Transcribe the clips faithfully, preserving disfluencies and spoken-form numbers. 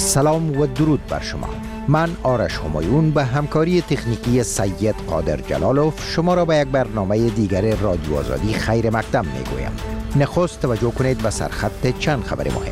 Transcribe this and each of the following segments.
سلام و درود بر شما. من آرش همایون به همکاری تکنیکی سید قادر جلالوف شما را به یک برنامه دیگر رادیو آزادی خیر مقدم میگویم. نخست توجه کنید به سرخط چند خبر مهم.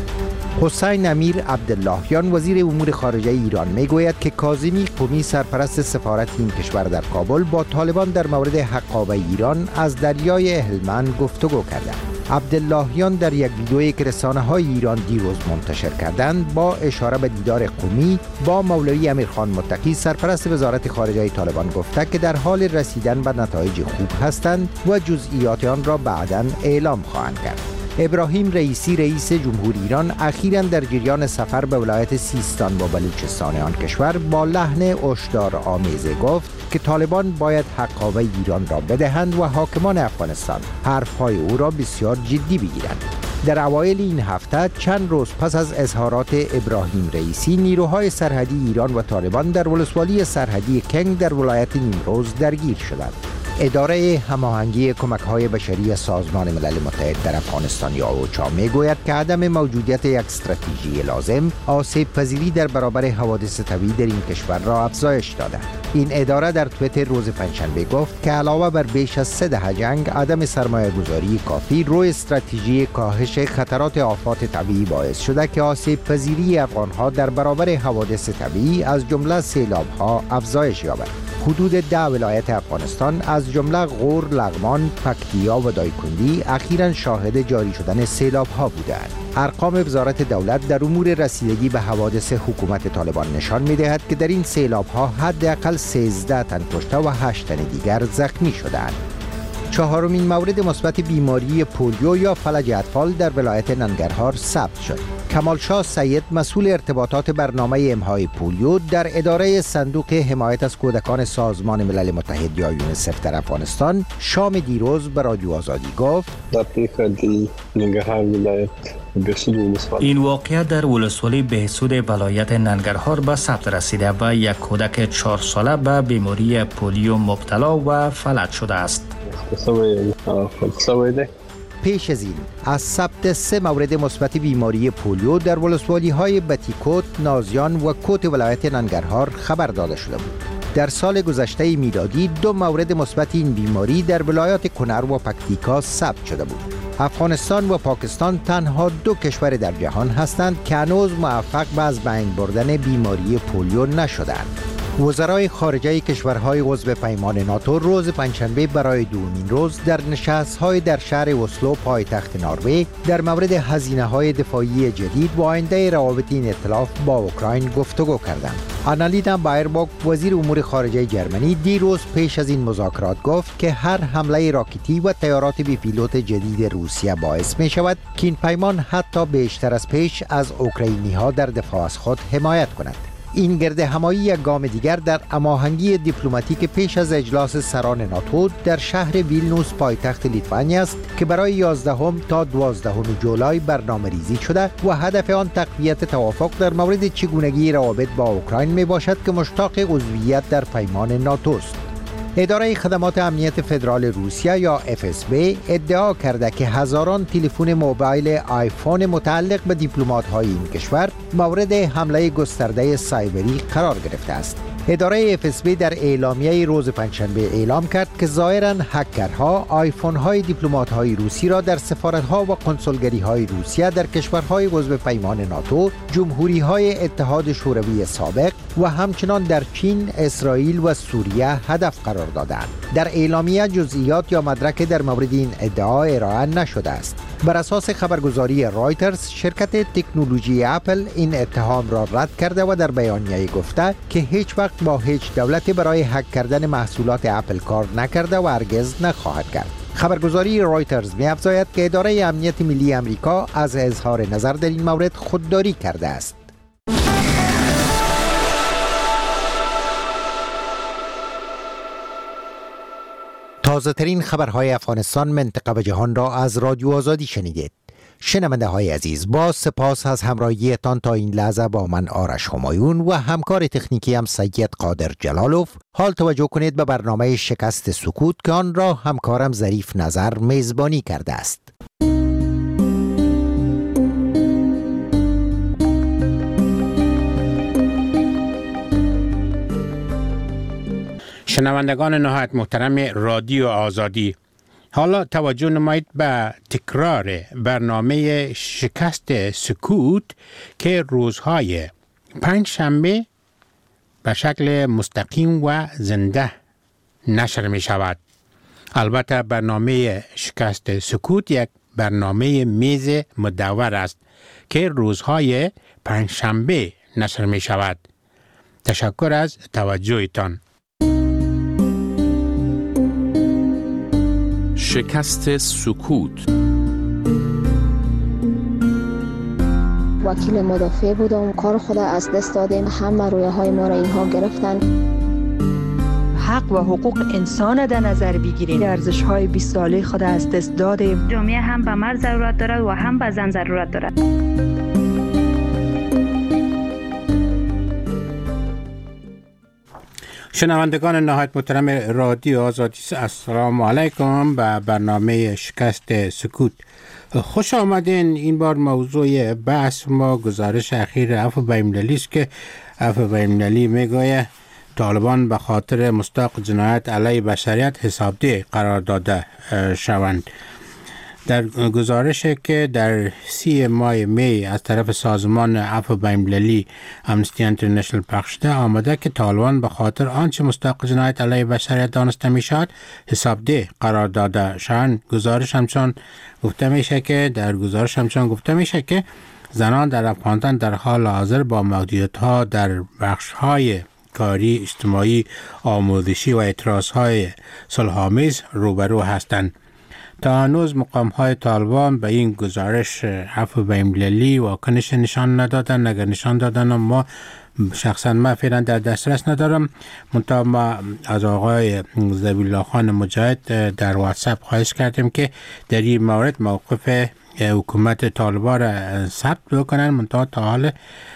حسین امیر عبداللهیان وزیر امور خارجه ایران میگوید که کاظمی قمی سرپرست سفارت این کشور در کابل با طالبان در مورد حقابه ایران از دریای هلمند گفتگو کرده. عبداللهیان در یک ویدئویی که رسانه‌های ایران دیروز منتشر کردند با اشاره به دیدار قمی با مولوی امیرخان متقی سرپرست وزارت خارجه طالبان گفته که در حال رسیدن به نتایج خوب هستند و جزئیات آن را بعداً اعلام خواهند کرد. ابراهیم رئیسی رئیس جمهور ایران اخیراً در جریان سفر به ولایت سیستان و بلوچستان آن کشور با لحن هشدار آمیز گفت که طالبان باید حقابه ایران را بدهند و حاکمان افغانستان حرفهای او را بسیار جدی بگیرند. در اوایل این هفته چند روز پس از اظهارات ابراهیم رئیسی نیروهای سرحدی ایران و طالبان در ولسوالی سرحدی کنگ در ولایت نیمروز درگیر شدند. اداره هماهنگی کمک‌های بشری سازمان ملل متحد در افغانستان یا اوچا میگوید که عدم موجودیت یک استراتژی لازم آسیب پذیری در برابر حوادث طبیعی در این کشور را افزایش داده. این اداره در توییتر روز پنجشنبه گفت که علاوه بر بیش از سه دهه جنگ، عدم سرمایه‌گذاری کافی روی استراتژی کاهش خطرات آفات طبیعی باعث شده که آسیب پذیری افغان‌ها در برابر حوادث طبیعی از جمله سیلاب‌ها افزایش یابد. حدود ده ولایت افغانستان از جمله غور، لغمان، پکتیا و دایکندی اخیراً شاهد جاری شدن سیلاب‌ها بودند. ارقام وزارت دولت در امور رسیدگی به حوادث حکومت طالبان نشان می‌دهد که در این سیلاب‌ها حداقل سیزده تن کشته و هشت تن دیگر زخمی شدند. چهارمین مورد مثبت بیماری پولیو یا فلج اطفال در ولایت ننگرهار ثبت شد. کمال شاه سید مسئول ارتباطات برنامه امهای پولیو در اداره صندوق حمایت از کودکان سازمان ملل متحد یا یونیسف در افغانستان شام دیروز به رادیو آزادی گفت در پیکردی ننگرهار ولایت این واقعه در ولسوالی بهسود ولایت ننگرهار به ثبت رسیده و یک کودک چهار ساله به بیماری پولیو مبتلا و فلج شده است. پیش از این از ثبت سه مورد مثبت بیماری پولیو در ولسوالی های بتیکوت، نازیان و کوت ولایت ننگرهار خبر داده شده بود. در سال گذشته میلادی دو مورد مثبت این بیماری در ولایات کنر و پکتیکا ثبت شده بود. افغانستان و پاکستان تنها دو کشور در جهان هستند که هنوز موفق به از بین بردن بیماری پولیو نشدند. وزرای خارجه کشورهای عضو پیمان ناتو روز پنجشنبه برای دومین روز در نشست‌های در شهر اسلو پایتخت نروژ در مورد هزینه‌های دفاعی جدید و آینده روابط این ائتلاف با اوکراین گفتگو کردند. آنالینا بایرباک وزیر امور خارجه جرمنی دیروز پیش از این مذاکرات گفت که هر حمله راکتی و طیارات بی پیلوت جدید روسیه باعث می شود که این پیمان حتی بیشتر از پیش از اوکراینی‌ها در دفاع از خود حمایت کند. این گرد همایی یک گام دیگر در هماهنگی دیپلماتیک پیش از اجلاس سران ناتو در شهر ویلنوس پایتخت لیتوانیا است که برای یازدهم تا دوازدهم جولای برنامه‌ریزی شده و هدف آن تقویت توافق در مورد چگونگی روابط با اوکراین می باشد که مشتاق عضویت در پیمان ناتو است. اداره خدمات امنیت فدرال روسیه یا اف اس بی ادعا کرده که هزاران تلفن موبایل آیفون متعلق به دیپلمات‌های این کشور مورد حمله گسترده سایبری قرار گرفته است. اداره اف اس بی در اعلامیه روز پنجشنبه اعلام کرد که ظاهراً هکرها آیفون‌های دیپلمات‌های روسی را در سفارت‌ها و کنسولگری‌های روسیه در کشورهای عضو پیمان ناتو، جمهوری‌های اتحاد شوروی سابق و همچنان در چین، اسرائیل و سوریه هدف قرار دادند. در اعلامیه جزئیات یا مدرک در مورد این ادعا ارائه نشده است. بر اساس خبرگزاری رایترز، شرکت تکنولوژی اپل این اتهام را رد کرده و در بیانیه گفته که هیچ وقت با هیچ دولتی برای هک کردن محصولات اپل کار نکرده و هرگز نخواهد کرد. خبرگزاری رایترز می‌افزاید که اداره امنیت ملی آمریکا از اظهار نظر در این مورد خودداری کرده است. تازه ترین خبرهای افغانستان، منطقه و جهان را از رادیو آزادی شنیدید. شنونده های عزیز، با سپاس از همراهیتان تا این لحظه با من آرش همایون و همکار تکنیکی هم سید قادر جلالوف. حال توجه کنید به برنامه شکست سکوت که آن را همکارم ظریف نظر میزبانی کرده است. شنوندگان نهایت محترم رادیو آزادی، حالا توجه نمایید به تکرار برنامه شکست سکوت که روزهای پنج شنبه به شکل مستقیم و زنده نشر می شود. البته برنامه شکست سکوت یک برنامه میز مدور است که روزهای پنج شنبه نشر می شود. تشکر از توجهتان. شکست سکوت. وکیل مدافع بودم، کار خود از دست دادیم، همه رویه های ما را اینها گرفتن. حق و حقوق انسان در نظر بگیریم، ارزش های بیست ساله خود از دست دادیم. جامعه هم به مرد ضرورت دارد و هم به زن ضرورت دارد. شنوندگان نهایت محترم رادیو آزادی، السلام علیکم. به برنامه شکست سکوت خوش آمدین. این بار موضوع بحث ما گزارش اخیر عفو بین‌المللی است که عفو بین‌المللی میگوید طالبان به خاطر مستحق جنایت علیه بشریت حسابدهی قرار داده شوند. در گزارشی که در سی ماه می از طرف سازمان عفو بین‌المللی امنستی اینترنشنال پخش شده آمده که طالبان به خاطر آنچه مستحق جنایت علیه بشریت دانسته می شود حسابدهی قرار داده شوند. گزارش همچون گفته میشه که در گزارش همچون گفته میشه که زنان در افغانستان در حال حاضر با محدودیت ها در بخش های کاری، اجتماعی، آموزشی و اعتراض های صلح‌آمیز روبرو هستند. تا هنوز مقام های طالبان به این گزارش عفو بین‌المللی واکنش نشان ندادن. اگر نشان دادن ما شخصا من فعلا در دسترس ندارم. منتها ما از آقای ذبیح‌الله خان مجاهد در واتساپ خواهش کردیم که در این مورد موقف حکومت طالبان را ثبت بکنن. منتها تا حال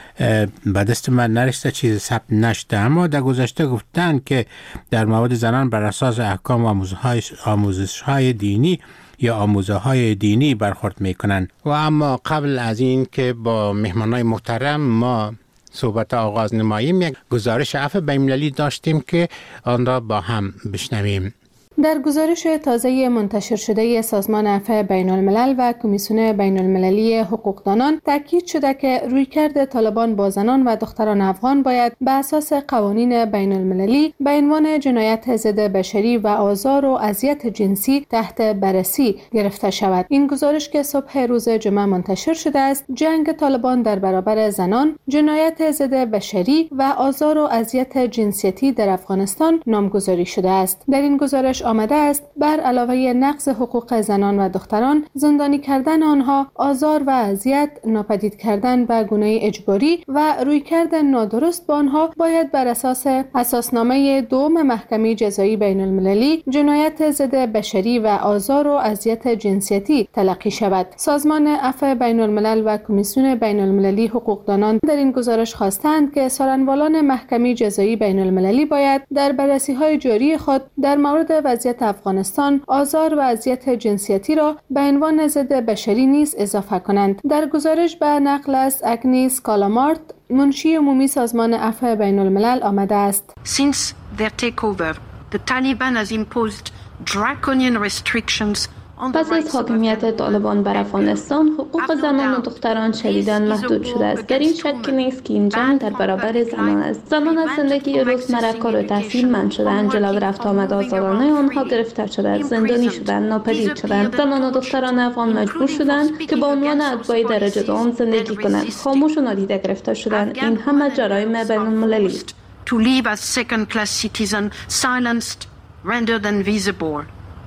به دست من نرسیده، چیز ثبت نشده. اما در گذشته گفتن که در مورد زنان بر اساس احکام و آموزش های دینی یا آموزه های دینی برخورد میکنن. و اما قبل از این که با مهمانای محترم ما صحبت آغاز نماییم، یک گزارش عفو بین‌المللی داشتیم که آن را با هم بشنویم. در گزارش تازه منتشر شده سازمان عفو بین الملل و کمیسیون بین المللی حقوقدانان تاکید شده که رویکرد طالبان با زنان و دختران افغان باید به اساس قوانین بین المللی به عنوان جنایت ضد بشری و آزار و اذیت جنسی تحت بررسی گرفته شود. این گزارش که صبح روز جمعه منتشر شده است، جنگ طالبان در برابر زنان، جنایت ضد بشری و آزار و اذیت جنسیتی در افغانستان نامگذاری شده است. در این گزارش آمده است بر علاوه نقض حقوق زنان و دختران، زندانی کردن آنها، آزار و اذیت، ناپدید کردن و گناه اجباری و رویکرد نادرست با آنها باید بر اساس اساسنامه دوم محکمه جزایی بین المللی جنایت ضد بشری و آزار و اذیت جنسیتی تلقی شود. سازمان عفو بین الملل و کمیسیون بین المللی حقوقدانان در این گزارش خواستند که سارنوالان محکمه جزایی بین المللی باید در بررسی‌های جاری خود در مورد وضعیت افغانستان آزار و اذیت جنسیتی را به عنوان ضد بشری نیز اضافه کنند. در گزارش به نقل از اگنیس کالامارت، منشی عمومی سازمان عفو بین الملل آمده است. Since their takeover, the Taliban has imposed draconian restrictions. پس از حاکمیت طالبان بر افغانستان، حقوق زنان و دختران شدیداً محدود شده است. در این شک نیست که این جنگ در برابر زنان است. زنان از زندگی روزمره، کار و تحصیل منع شدند، جلو رفت آمد آزادانه آنها گرفته شدند، زندانی شدند، ناپدید شدند. زنان و دختران افغان مجبور شدند که با عنوان اتباع درجه دوم زندگی کنند، خاموش و نادیده گرفته شدند. این همه جرایم بین المللی است. To live as second-class citizen, silenced, rendered invisible.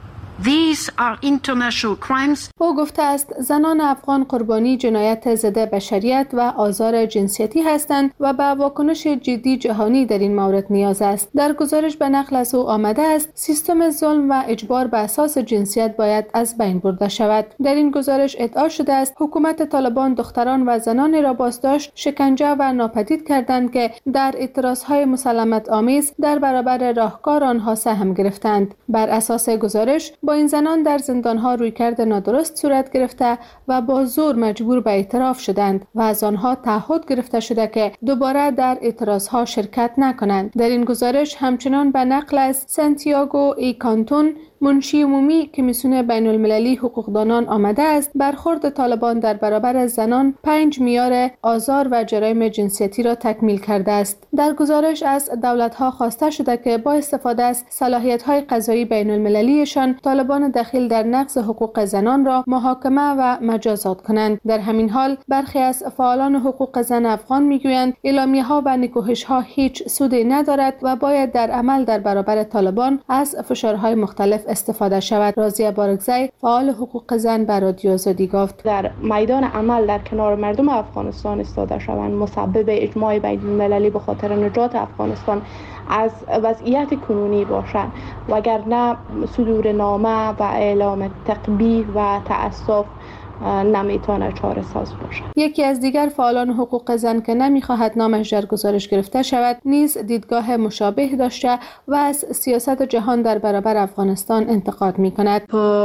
These are international crimes. او گفته است زنان افغان قربانی جنایت ضد بشریت و آزار جنسیتی هستند و به واکنش جدی جهانی در این مورد نیاز است. در گزارش به نقل از او آمده است سیستم ظلم و اجبار به اساس جنسیت باید از بین برده شود. در این گزارش ادعا شده است حکومت طالبان دختران و زنان را بازداشت، شکنجه و ناپدید کردند که در اعتراضهای مسالمت آمیز در برابر راهکار آنها سهم گرفتند. بر اساس گزارش با این زنان در زندانها رویکرد نادرست صورت گرفته و با زور مجبور به اعتراف شدند و از آنها تعهد گرفته شده که دوباره در اعتراضها شرکت نکنند. در این گزارش همچنان به نقل از سانتیاگو ای کانتون، منشی عمومی کمیسیون بین المللی حقوقدانان آمده است برخورد طالبان در برابر زنان پنج معیار آزار و جرایم جنسیتی را تکمیل کرده است. در گزارش از دولت‌ها خواسته شده که با استفاده از صلاحیت‌های قضایی بین المللیشان طالبان دخیل در نقض حقوق زنان را محاکمه و مجازات کنند. در همین حال برخی از فعالان حقوق زن افغان میگویند اعلامیه‌ها و نکوهش‌ها هیچ سودی ندارد و باید در عمل در برابر طالبان از فشارهای مختلف استفاده شود. راضیه بارگزی فعال حقوق زن به رادیو آزادی گفت در میدان عمل در کنار مردم افغانستان ایستاده شوند، مسبب اجماع بین المللی به خاطر نجات افغانستان از وضعیت کنونی باشند، وگرنه صدور نامه و اعلام تقبیح و تأسف نمیتونه چاره ساز باشه. یکی از دیگر فعالان حقوق زن که نمیخواهد نامش در گزارش گرفته شود نیز دیدگاه مشابه داشته و از سیاست جهان در برابر افغانستان انتقاد میکند.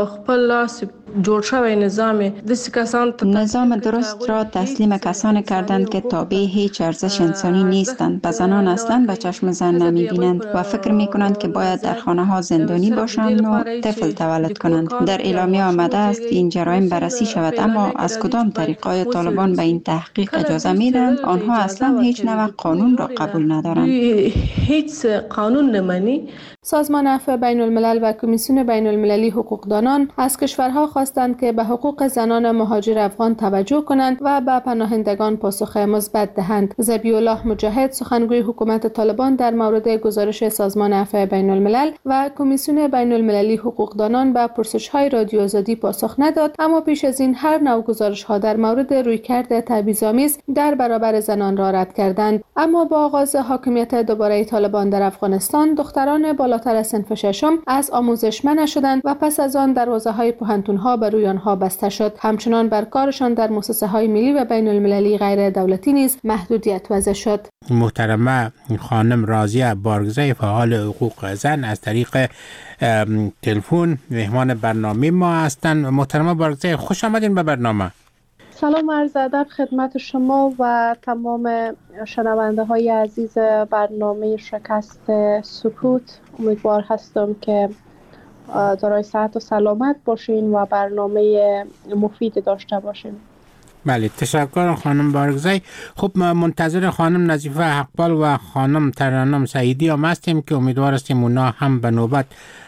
نظام درست را تسلیم کسانی کردند که تابع هیچ ارزش انسانی نیستند. به زنان اصلا به چشم زن نمیبینند و فکر میکنند که باید در خانه ها زندانی باشند و طفل تولد کنند. در اعلامیه آمده است که این جرایم بررسی شود، اما از کدام طریقای طالبان به این تحقیق اجازه میدن؟ آنها اصلا هیچ نوع قانون را قبول ندارند. هیچ قانون نمانی. سازمان عفو بین الملل و کمیسیون بین المللی حقوقدانان از کشورها خواستند که به حقوق زنان مهاجر افغان توجه کنند و به پناهندگان پاسخ مثبت دهند. ذبیح الله مجاهد سخنگوی حکومت طالبان در مورد گزارش سازمان عفو بین الملل و کمیسیون بین المللی حقوقدانان به پرسش‌های رادیو آزادی پاسخ نداد، اما پیش از این هر نوع گزارش‌ها در مورد رویکرد تبعیض‌آمیز در برابر زنان را رد کردند. اما با آغاز حاکمیت دوباره طالبان در افغانستان دختران بالاتر از صنف ششم از آموزش منع شدند و پس از آن دروازه‌های پوهنتون‌ها بر روی آنها بسته شد. همچنان بر کارشان در مؤسسه‌های ملی و بین المللی غیر دولتی نیز محدودیت وضع شد. محترمه خانم راضیه بارگزی فعال حقوق زن از طریق تلفن مهمان برنامه ما هستند. محترمه بارگزی خوش آمدین به برنامه. سلام عرض ادب خدمت شما و تمام شنونده های عزیز برنامه شکست سکوت. امیدوار هستم که دارای صحت و سلامت باشین و برنامه مفید داشته باشین. بله تشکر خانم بارگزی. خب منتظر خانم نظیفه حقپال و خانم ترنم سعیدی هم هستیم که امیدوار هستیم اونا هم به نوبت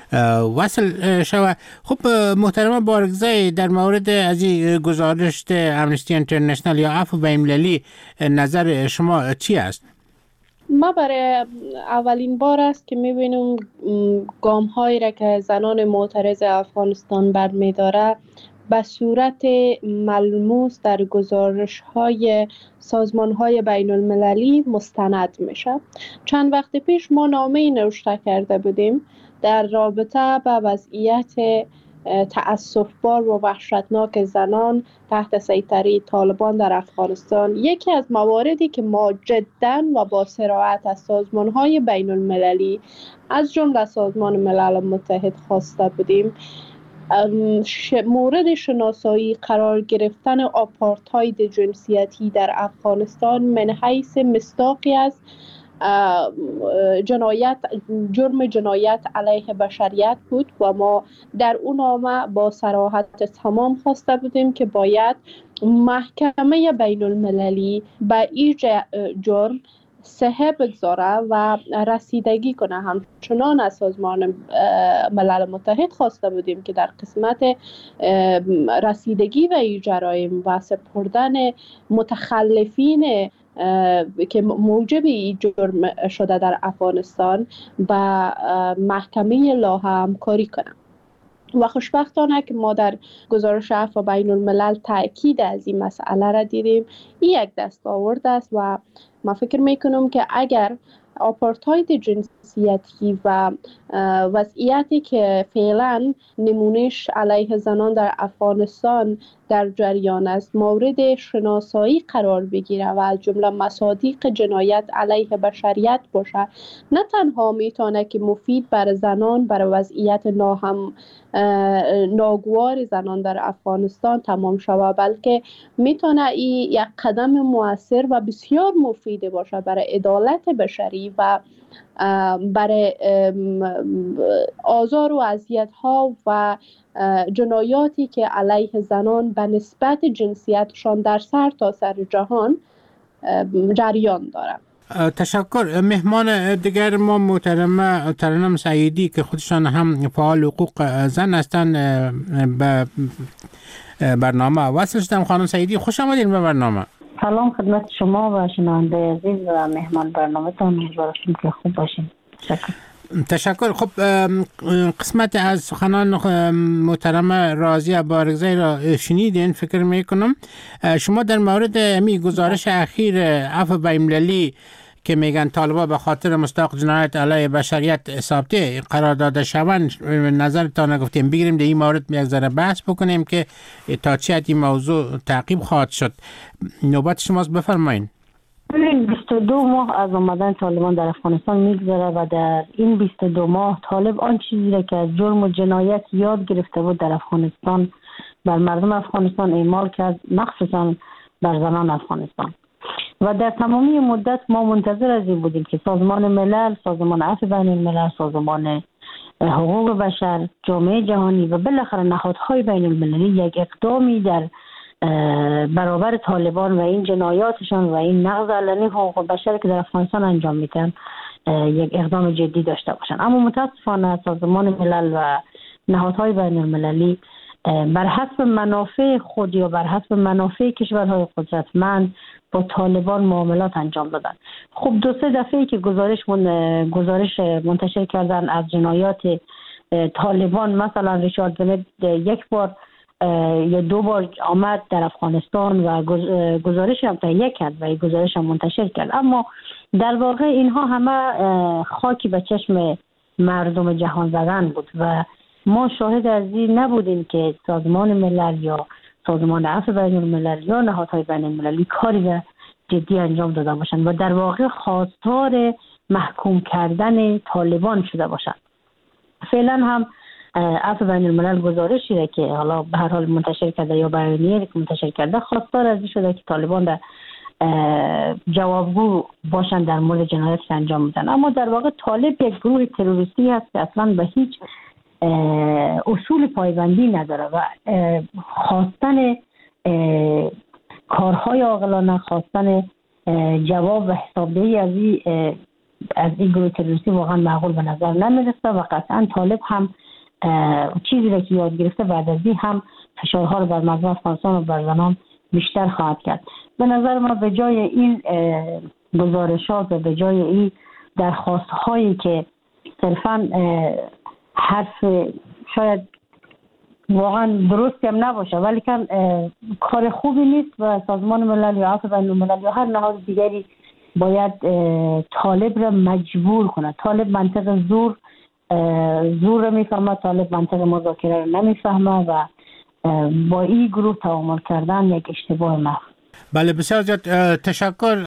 وصل شود. خب محترمه بارگزی در مورد از این گزارش امنستی اینترنشنال یا عفو بین المللی نظر شما چی است؟ ما برای اولین بار است که میبینیم گام هایی را که زنان معترض افغانستان برمیداره به صورت ملموس در گزارش های سازمان های بین المللی مستند میشه. چند وقت پیش ما نامه نوشته کرده بودیم در رابطه با وضعیت تأسف‌بار و وحشتناک زنان تحت سیطره طالبان در افغانستان. یکی از مواردی که ما جداً و با صراحت از سازمان‌های بین المللی از جمله سازمان ملل متحد خواسته بودیم مورد شناسایی قرار گرفتن آپارتاید جنسیتی در افغانستان من حیث مصداقی است جنایت جرم جنایت علیه بشریت بود و ما در اون نامه با صراحت تمام خواسته بودیم که باید محکمه بین المللی به این جرم صحه بگذاره و رسیدگی کنه. همچنان از سازمان ملل متحد خواسته بودیم که در قسمت رسیدگی و این جرایم و سپردن متخلفین که موجب این جرم شده در افغانستان با محکمه لاها همکاری کنند. و خوشبختانه که ما در گزارش عفو بین الملل تأکید از این مسئله را دیدیم. این یک دستاورد است و ما فکر میکنم که اگر آپارتاید جنسیتی و وضعیتی که فعلا نمونش علیه زنان در افغانستان در جریان است مورد شناسایی قرار بگیره و از جمله مصادیق جنایت علیه بشریت باشه، نه تنها میتونه که مفید برای زنان برای وضعیت ناهم ناگوار زنان در افغانستان تمام شود، بلکه میتونه این یک قدم مؤثر و بسیار مفید باشه برای عدالت بشری و برای آزار و اذیت ها و جنایاتی که علیه زنان به نسبت جنسیتشان در سر تا سر جهان جریان دارد. تشکر. مهمان دیگر ما محترمه ترنم سعیدی که خودشان هم فعال حقوق زن هستند به برنامه وصل شدم. خانم سعیدی خوش آمدید به برنامه. سلام خدمت شما و شنونده عزیز و مهمان برنامه تان. امیدوارم که خوب باشین. تشکر. تشکر. خب قسمت از سخنان محترم راضیه بارگزی را شنیدین فکر میکنم. شما در مورد امی گزارش اخیر عفو بین‌المللی که میگن طالبان به خاطر مستحق جنایت علیه بشریت ثابته قرار داده شوند نظرتان گفتیم بگیریم در این مورد یک ذره بحث بکنیم که تا چه حد این موضوع تعقیب خواهد شد. نوبت شماست، بفرمایید. بیست و دو ماه از آمدن طالبان در افغانستان میگذره و در این بیست و دو ماه طالب آن چیزی را که از جرم و جنایت یاد گرفته بود در افغانستان بر مردم افغانستان اعمال کرد، مخصوصا بر زنان افغانستان. و در تمامی مدت ما منتظر از این بودیم که سازمان ملل، سازمان عفو بین الملل، سازمان حقوق بشر، جامعه جهانی و بالاخره نهادهای بین المللی یک اقدامی در برابر طالبان و این جنایاتشان و این نقض علنی حقوق بشر که در افغانستان انجام میدن یک اقدام جدی داشته باشند. اما متاسفانه سازمان ملل و نهادهای بین المللی بر حسب منافع خود یا بر حسب منافع کشورهای قدرتمند با طالبان معاملات انجام دادن. خب دو سه دفعه که گزارش من گزارش منتشر کردن از جنایات طالبان، مثلا ریچارد بنت یک بار یا دو بار آمد در افغانستان و گزارش هم تهیه کرد و گزارش هم منتشر کرد، اما در واقع اینها همه خاکی به چشم مردم جهان زدن بود و ما شاهد از این نبودیم که سازمان ملل یا سازمان عفو بین الملل یا نهادهای بین المللی کاری جدی انجام داده باشند و در واقع خواستار محکوم کردن طالبان شده باشند. فعلا هم عفو بین الملل گزارشی را که حالا به هر حال منتشر کرده یا بیانیه‌ای که منتشر کرده خواستار از این شده که طالبان در جوابگو باشن در مورد جنایاتی که انجام میدن، اما در واقع طالب یک گروه تروریستی هست که اصلا به هیچ اصول پایبندی نداره و خواستن کارهای عاقلانه، خواستن جواب و حسابدهی از این از این گروه تروریستی واقعا معقول به نظر نمیرسه و قطعا طالب هم چیزی را که یاد گرفته بعد از این هم فشارها رو بر مردم افغانستان و بر زنان بیشتر خواهد کرد. به نظر ما به جای این گزارشات و به جای این درخواست هایی که صرفاً حرف شاید واقعا درستی هم نباشه ولی که کار خوبی نیست و سازمان ملل یا عفو بین الملل یا هر نهاد دیگری باید طالب را مجبور کنه. طالب منطق زور زور را میفهمه، طالب منطق مذاکره را نمیفهمه و با این گروه تعامل کردن یک اشتباه محض. بله بسیار زیاد تشکر.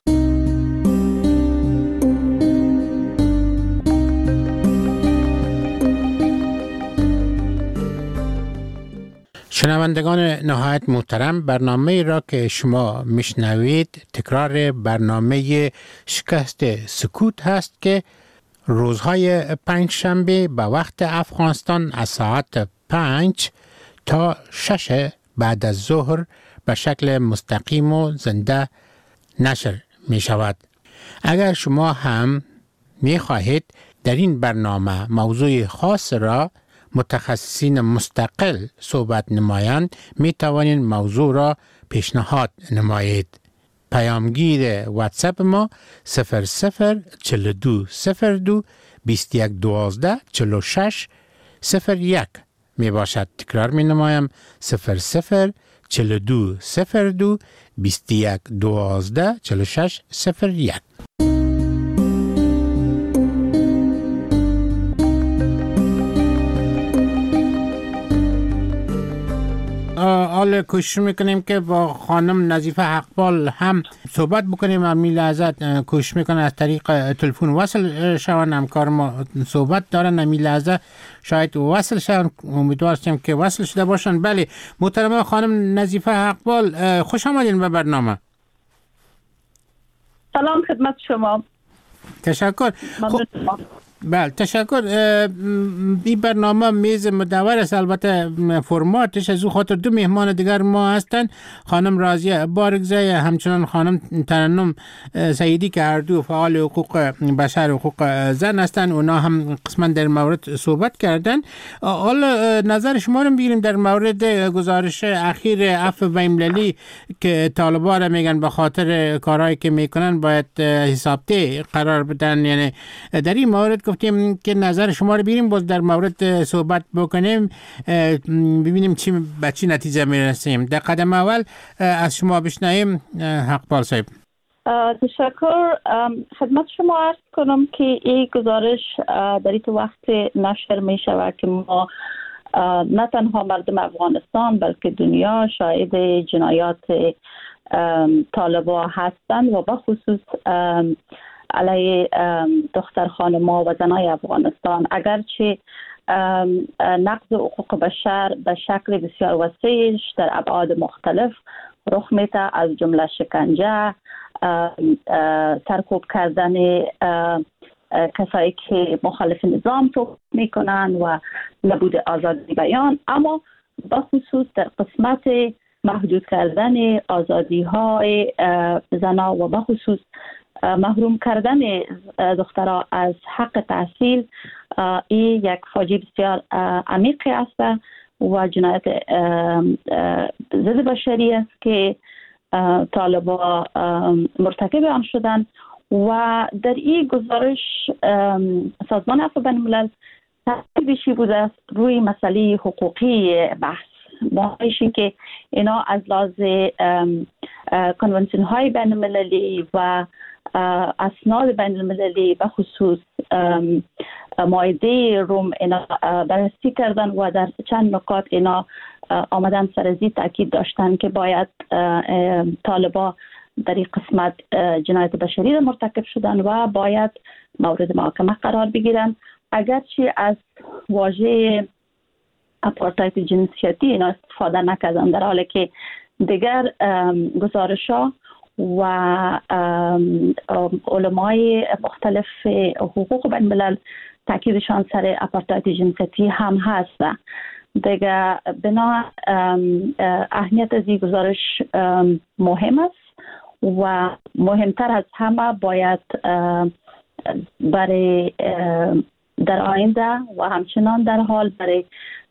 شنوندگان نهایت محترم، برنامه را که شما میشنوید تکرار برنامه شکست سکوت هست که روزهای پنج شنبه به وقت افغانستان از ساعت پنج تا شش بعد از ظهر به شکل مستقیم و زنده نشر می شود. اگر شما هم می خواهید در این برنامه موضوع خاص را متخصصین مستقل صحبت نمایند، می توانید موضوع را پیشنهاد نمایید. پیامگیر واتساپ ما صفر صفر چهل و دو صفر دو بیست و یک دوازده چهل و شش صفر یک می باشد. تکرار می نمایم صفر صفر چهل و دو صفر دو بیست و یک دوازده چهل و شش صفر یک. حال کوشش میکنیم که با خانم نظیفه حقپال هم صحبت بکنیم. همین لحظه کوشش میکنن از طریق تلفن وصل شوند. همکار ما صحبت دارن، همین لحظه شاید وصل شوند، امیدوار هستیم که وصل شده باشن. بله محترمه خانم نظیفه حقپال، خوش آمدین به برنامه. سلام خدمت شما. تشکر. خب بله تشکر. این برنامه میز مدور است، البته فرماتش از او خاطر دو مهمان دیگر ما هستند، خانم راضیه بارگزای همچنان خانم ترنم سیدی که هر دو فعال حقوق بشر و حقوق زن هستند. اونا هم قسما در مورد صحبت کردن. حالا نظر شما رو بگیریم در مورد گزارش اخیر عفو بین‌المللی که طالبان را میگن به خاطر کارهایی که میکنن باید حسابته قرار بدن. یعنی در این مورد گفتیم که نظر شما رو بگیریم، باز در مورد صحبت بکنیم، ببینیم چی به چی نتیجه میرسیم. در قدم اول از شما بشنویم حقپال صاحب. تشکر. خدمت شما عرض کنم که این گزارش در این وقت نشر می شود که ما نه تنها مردم افغانستان بلکه دنیا شاهد جنایات طالبان هستند و بخصوص علیه دختر خانم‌ها و زنای افغانستان. اگرچه نقض حقوق بشر به شکل بسیار وسیعش در ابعاد مختلف رخ میده، از جمله شکنجه، سرکوب کردن کسایی که مخالف نظام تو میکنن و نبود آزادی بیان، اما بخصوص در قسمت محدود کردن آزادی های زنا و بخصوص محروم کردن دخترها از حق تحصیل، این یک فاجعه بسیار عمیقی است و جنایت ضد بشری است که طالبان مرتکب آن شدند. و در این گزارش سازمان عفو بین‌الملل تاکیدش بوده است روی مسئله حقوقی بحث، باعثی که اینا از لحاظ کنونسیون های بین المللی و اسناد بین المللی به خصوص مائده روم اینا بررسی کردن و در چند نکات اینا آمدن سرزی تاکید داشتن که باید طالبان در این قسمت جنایت بشری را مرتکب شدن و باید مورد محاکمه قرار بگیرن. اگرچه از واژه آپارتاید جنسیتی اینا استفاده نکردن، در حالی که دیگر گزارش ها و علمای مختلف حقوق بین الملل تاکیدشان سر آپارتاید جنسیتی هم هست. دیگر بنا اهمیت از این گزارش مهم است و مهمتر از همه باید برای در آینده و همچنان در حال برای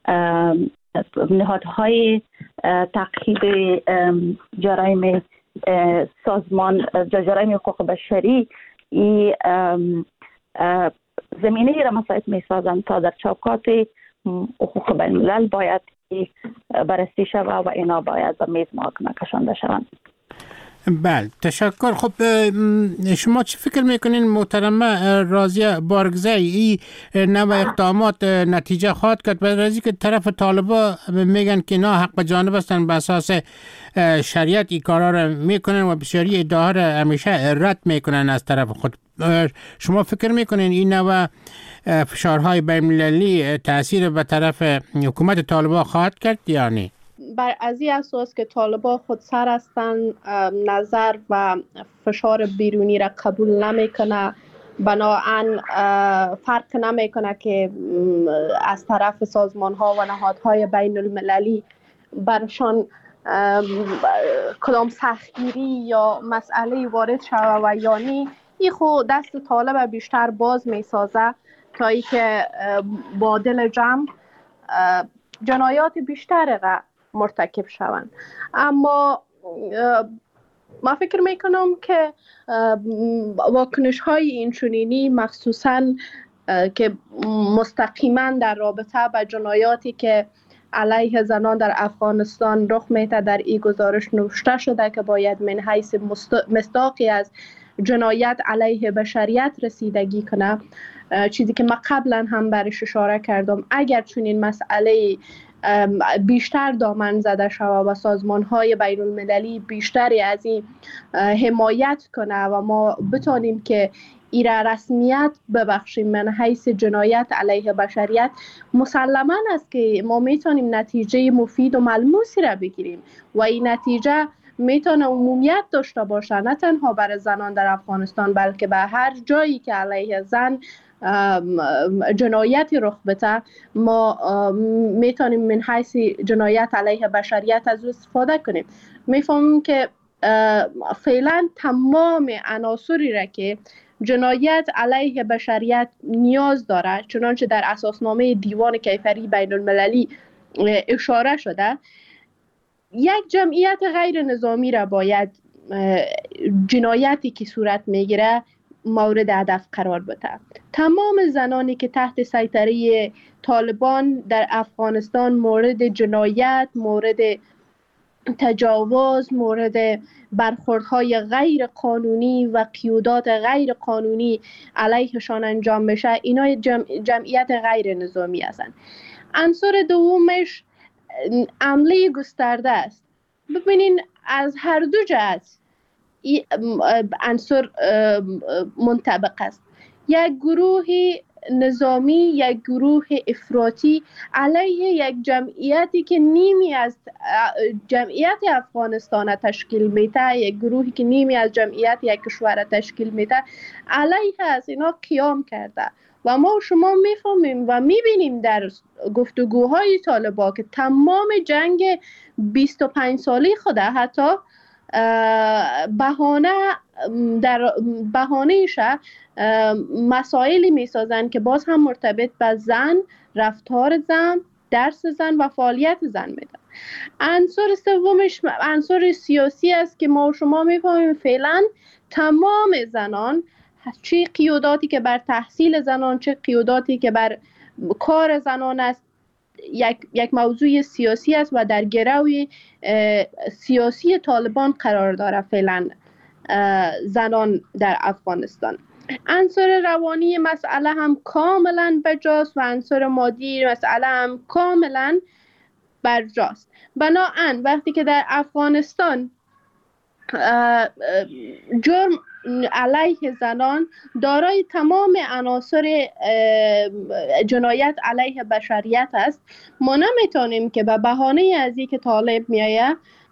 نهادهای تعقیب جرایم سازمان جرایم حقوق بشری این زمینه را مساعد می سازند تا در چوکات حقوق بین الملل باید بررسی شود و اینا باید به میز محاکمه کشانده شوند. بله تشکر. خب شما چی فکر میکنین محترمه راضیه بارگزای این نوع اقدامات نتیجه خواهد کرد؟ بعد از اینکه طرف طالبا میگن که نه حق به جانب هستن، به اساس شریعت این کارا رو میکنن و بسیاری ادعاها رو همیشه رد میکنن از طرف خود. شما فکر میکنین این نوع فشارهای بین المللی تاثیر به طرف حکومت طالبا خواهد کرد یا نه؟ بر از این اساس که طالبان خود سر هستند، نظر و فشار بیرونی را قبول نمیکنه، بنابراین فرق نمیکنه که از طرف سازمان ها و نهادهای بین المللی برشان کدام سختگیری یا مسئله وارد شود و یا نه. این خود دست طالب بیشتر باز می سازه تا ای که با دل جمع جنایات بیشتر را مرتکب شوند. اما ما فکر میکنم که واکنش های اینچنینی مخصوصا که مستقیما در رابطه با جنایاتی که علیه زنان در افغانستان رخ میده در این گزارش نوشته شده که باید من حیث مصداقی از جنایت علیه بشریت رسیدگی کنه، چیزی که ما قبلا هم برش اشاره کردم، اگر چنین مسئله بیشتر دامن زده شود و سازمان های بین المللی بیشتری از این حمایت کنه و ما بتانیم که ایره رسمیت ببخشیم من حیث جنایت علیه بشریت، مسلما است که ما میتونیم نتیجه مفید و ملموسی را بگیریم و این نتیجه میتونه عمومیت داشته باشه، نه تنها برای زنان در افغانستان بلکه به هر جایی که علیه زن جنایتی رخ بده ما میتونیم من حیث جنایت علیه بشریت از او استفاده کنیم. میفهمیم که فعلا تمام عناصری را که جنایت علیه بشریت نیاز داره، چنانچه در اساسنامه دیوان کیفری بین المللی اشاره شده، یک جمعیت غیر نظامی را باید جنایتی که صورت میگیره مورد هدف قرار بده. تمام زنانی که تحت سیطره طالبان در افغانستان مورد جنایت، مورد تجاوز، مورد برخوردهای غیر قانونی و قیودات غیر قانونی علیهشان انجام بشه، اینا جمع، جمعیت غیر نظامی هستند. عنصر دومش عمله گسترده است. ببینین از هر دو جهت عنصر منطبق است. یک گروه نظامی، یک گروه افراطی علیه یک جمعیتی که نیمی از جمعیت افغانستان تشکیل میده، یک گروهی که نیمی از جمعیت یک کشور تشکیل میده، علیه از اینا قیام کرده و ما شما میفهمیم و میبینیم در گفتگوهای طالبان که تمام جنگ بیست و پنج سالی خوده حتی بهانه در بهانه‌اش مسائلی میسازن که باز هم مرتبط به زن، رفتار زن، درس زن و فعالیت زن میدن. عنصر سومش عنصر سیاسی است که ما و شما میفهمیم فعلا تمام زنان، چه قیوداتی که بر تحصیل زنان، چه قیوداتی که بر کار زنان است، یک یک موضوع سیاسی است و در گرو سیاسی طالبان قرار داره فعلا زنان در افغانستان. عنصر روانی مسئله هم کاملا بجاست و عنصر مادی مسئله هم کاملا برجاست. بنابراین وقتی که در افغانستان جرم علیه زنان دارای تمام عناصر جنایت علیه بشریت است، ما نمیتونیم که به بهانه از اینکه طالب میایه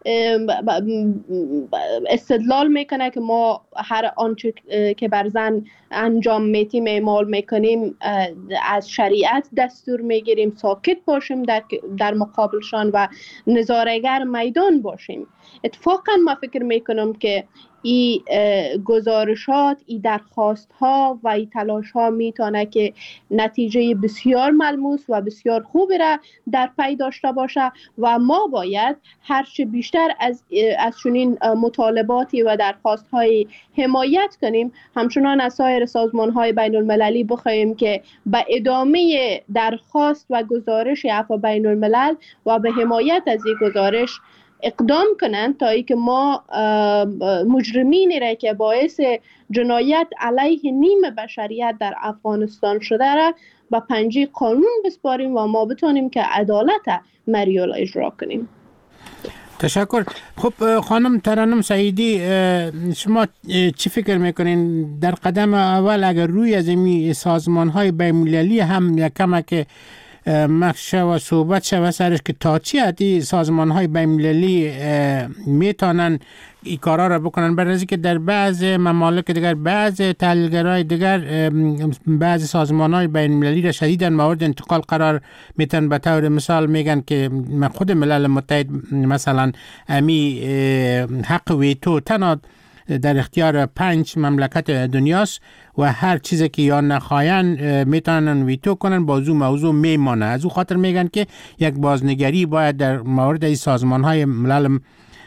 استدلال میکنه که ما هر آنچه که بر زن انجام میتیم اعمال میکنیم از شریعت دستور میگیریم، ساکت باشیم در, در مقابلشان و نظاره‌گر میدان باشیم. اتفاقا ما فکر میکنم که این گزارشات، این درخواست ها و این تلاش ها میتونه که نتیجه بسیار ملموس و بسیار خوبی را در پی داشته باشه و ما باید هرچه بیشتر از از چنین مطالباتی و درخواست های حمایت کنیم، همچنان از سایر سازمان های بین المللی بخواهیم که به ادامه درخواست و گزارش عفو بین الملل و به حمایت از این گزارش اقدام کنند تا اینکه ما مجرمینی را که باعث جنایت علیه نیم بشریت در افغانستان شده را به پنجه قانون بسپاریم و ما بتونیم که عدالت مریال اجرا کنیم. تشکر. خب خانم ترنم سعیدی، شما چی فکر میکنین در قدم اول اگر روی از این سازمان های بین المللی هم یکم که مخشه و صحبت شوه سرش که تا چی حدی سازمان های بین المللی میتونن این کارا را بکنن، برای اینکه در بعض ممالک دیگر، بعض تحلیلگرای دیگر، بعض سازمان های بین المللی را شدیداً مورد انتقال قرار میتن. به طور مثال میگن که خود ملل متحد مثلا امی حق ویتو تنها در اختیار پنج مملکت دنیاست و هر چیزی که یا نخواین میتونن ویتو کنن، بازو موضوع میمانه. از او خاطر میگن که یک بازنگری باید در مورد این سازمان های ملل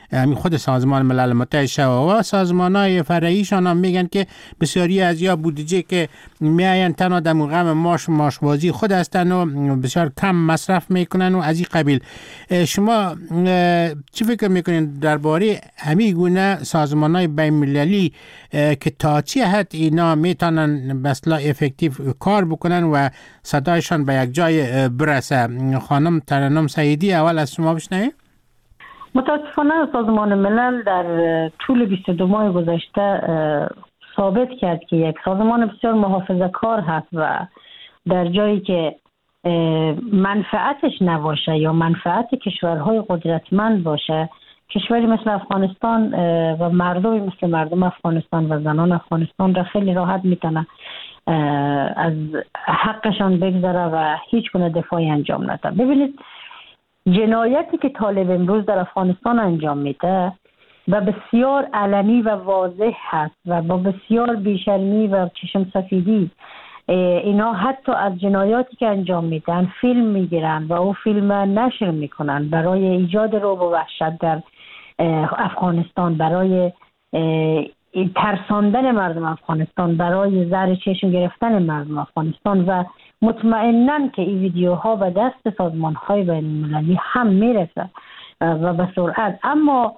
همین خود سازمان ملل متحد شوا و سازمان‌های فرعیشان هم میگن که بسیاری از یا بودجه که میاین تنها در مقام ماش ماشبازی خود هستن و بسیار کم مصرف میکنن و از این قبیل. شما چی فکر میکنین درباره همین گونه سازمان‌های بین‌المللی که تا چه حد اینا میتونن به اصطلاح افکتیو کار بکنن و صدایشان به یک جای برسه؟ خانم ترنم سعیدی، اول از شما بشنویم. متاسفانه سازمان ملل در طول بیست و دو ماه گذشته ثابت کرد که یک سازمان بسیار محافظه‌کار هست و در جایی که منفعتش نباشه یا منفعت کشورهای قدرتمند باشه، کشوری مثل افغانستان و مردمی مثل مردم افغانستان و زنان افغانستان را خیلی راحت میتونه از حقشان بگذاره و هیچ گونه دفاعی انجام نده. ببینید جنایتی که طالب امروز در افغانستان انجام میده و بسیار علنی و واضح هست و با بسیار بیشرمی و چشم سفیدی اینا حتی از جنایاتی که انجام میدن فیلم میگیرن و او فیلم نشر میکنن برای ایجاد رعب و وحشت در افغانستان، برای ترساندن مردم افغانستان، برای زهر چشم گرفتن مردم افغانستان و مطمئنن که این ویدیوها به دست سازمان‌های بین‌المللی هم میرسه و به سرعت. اما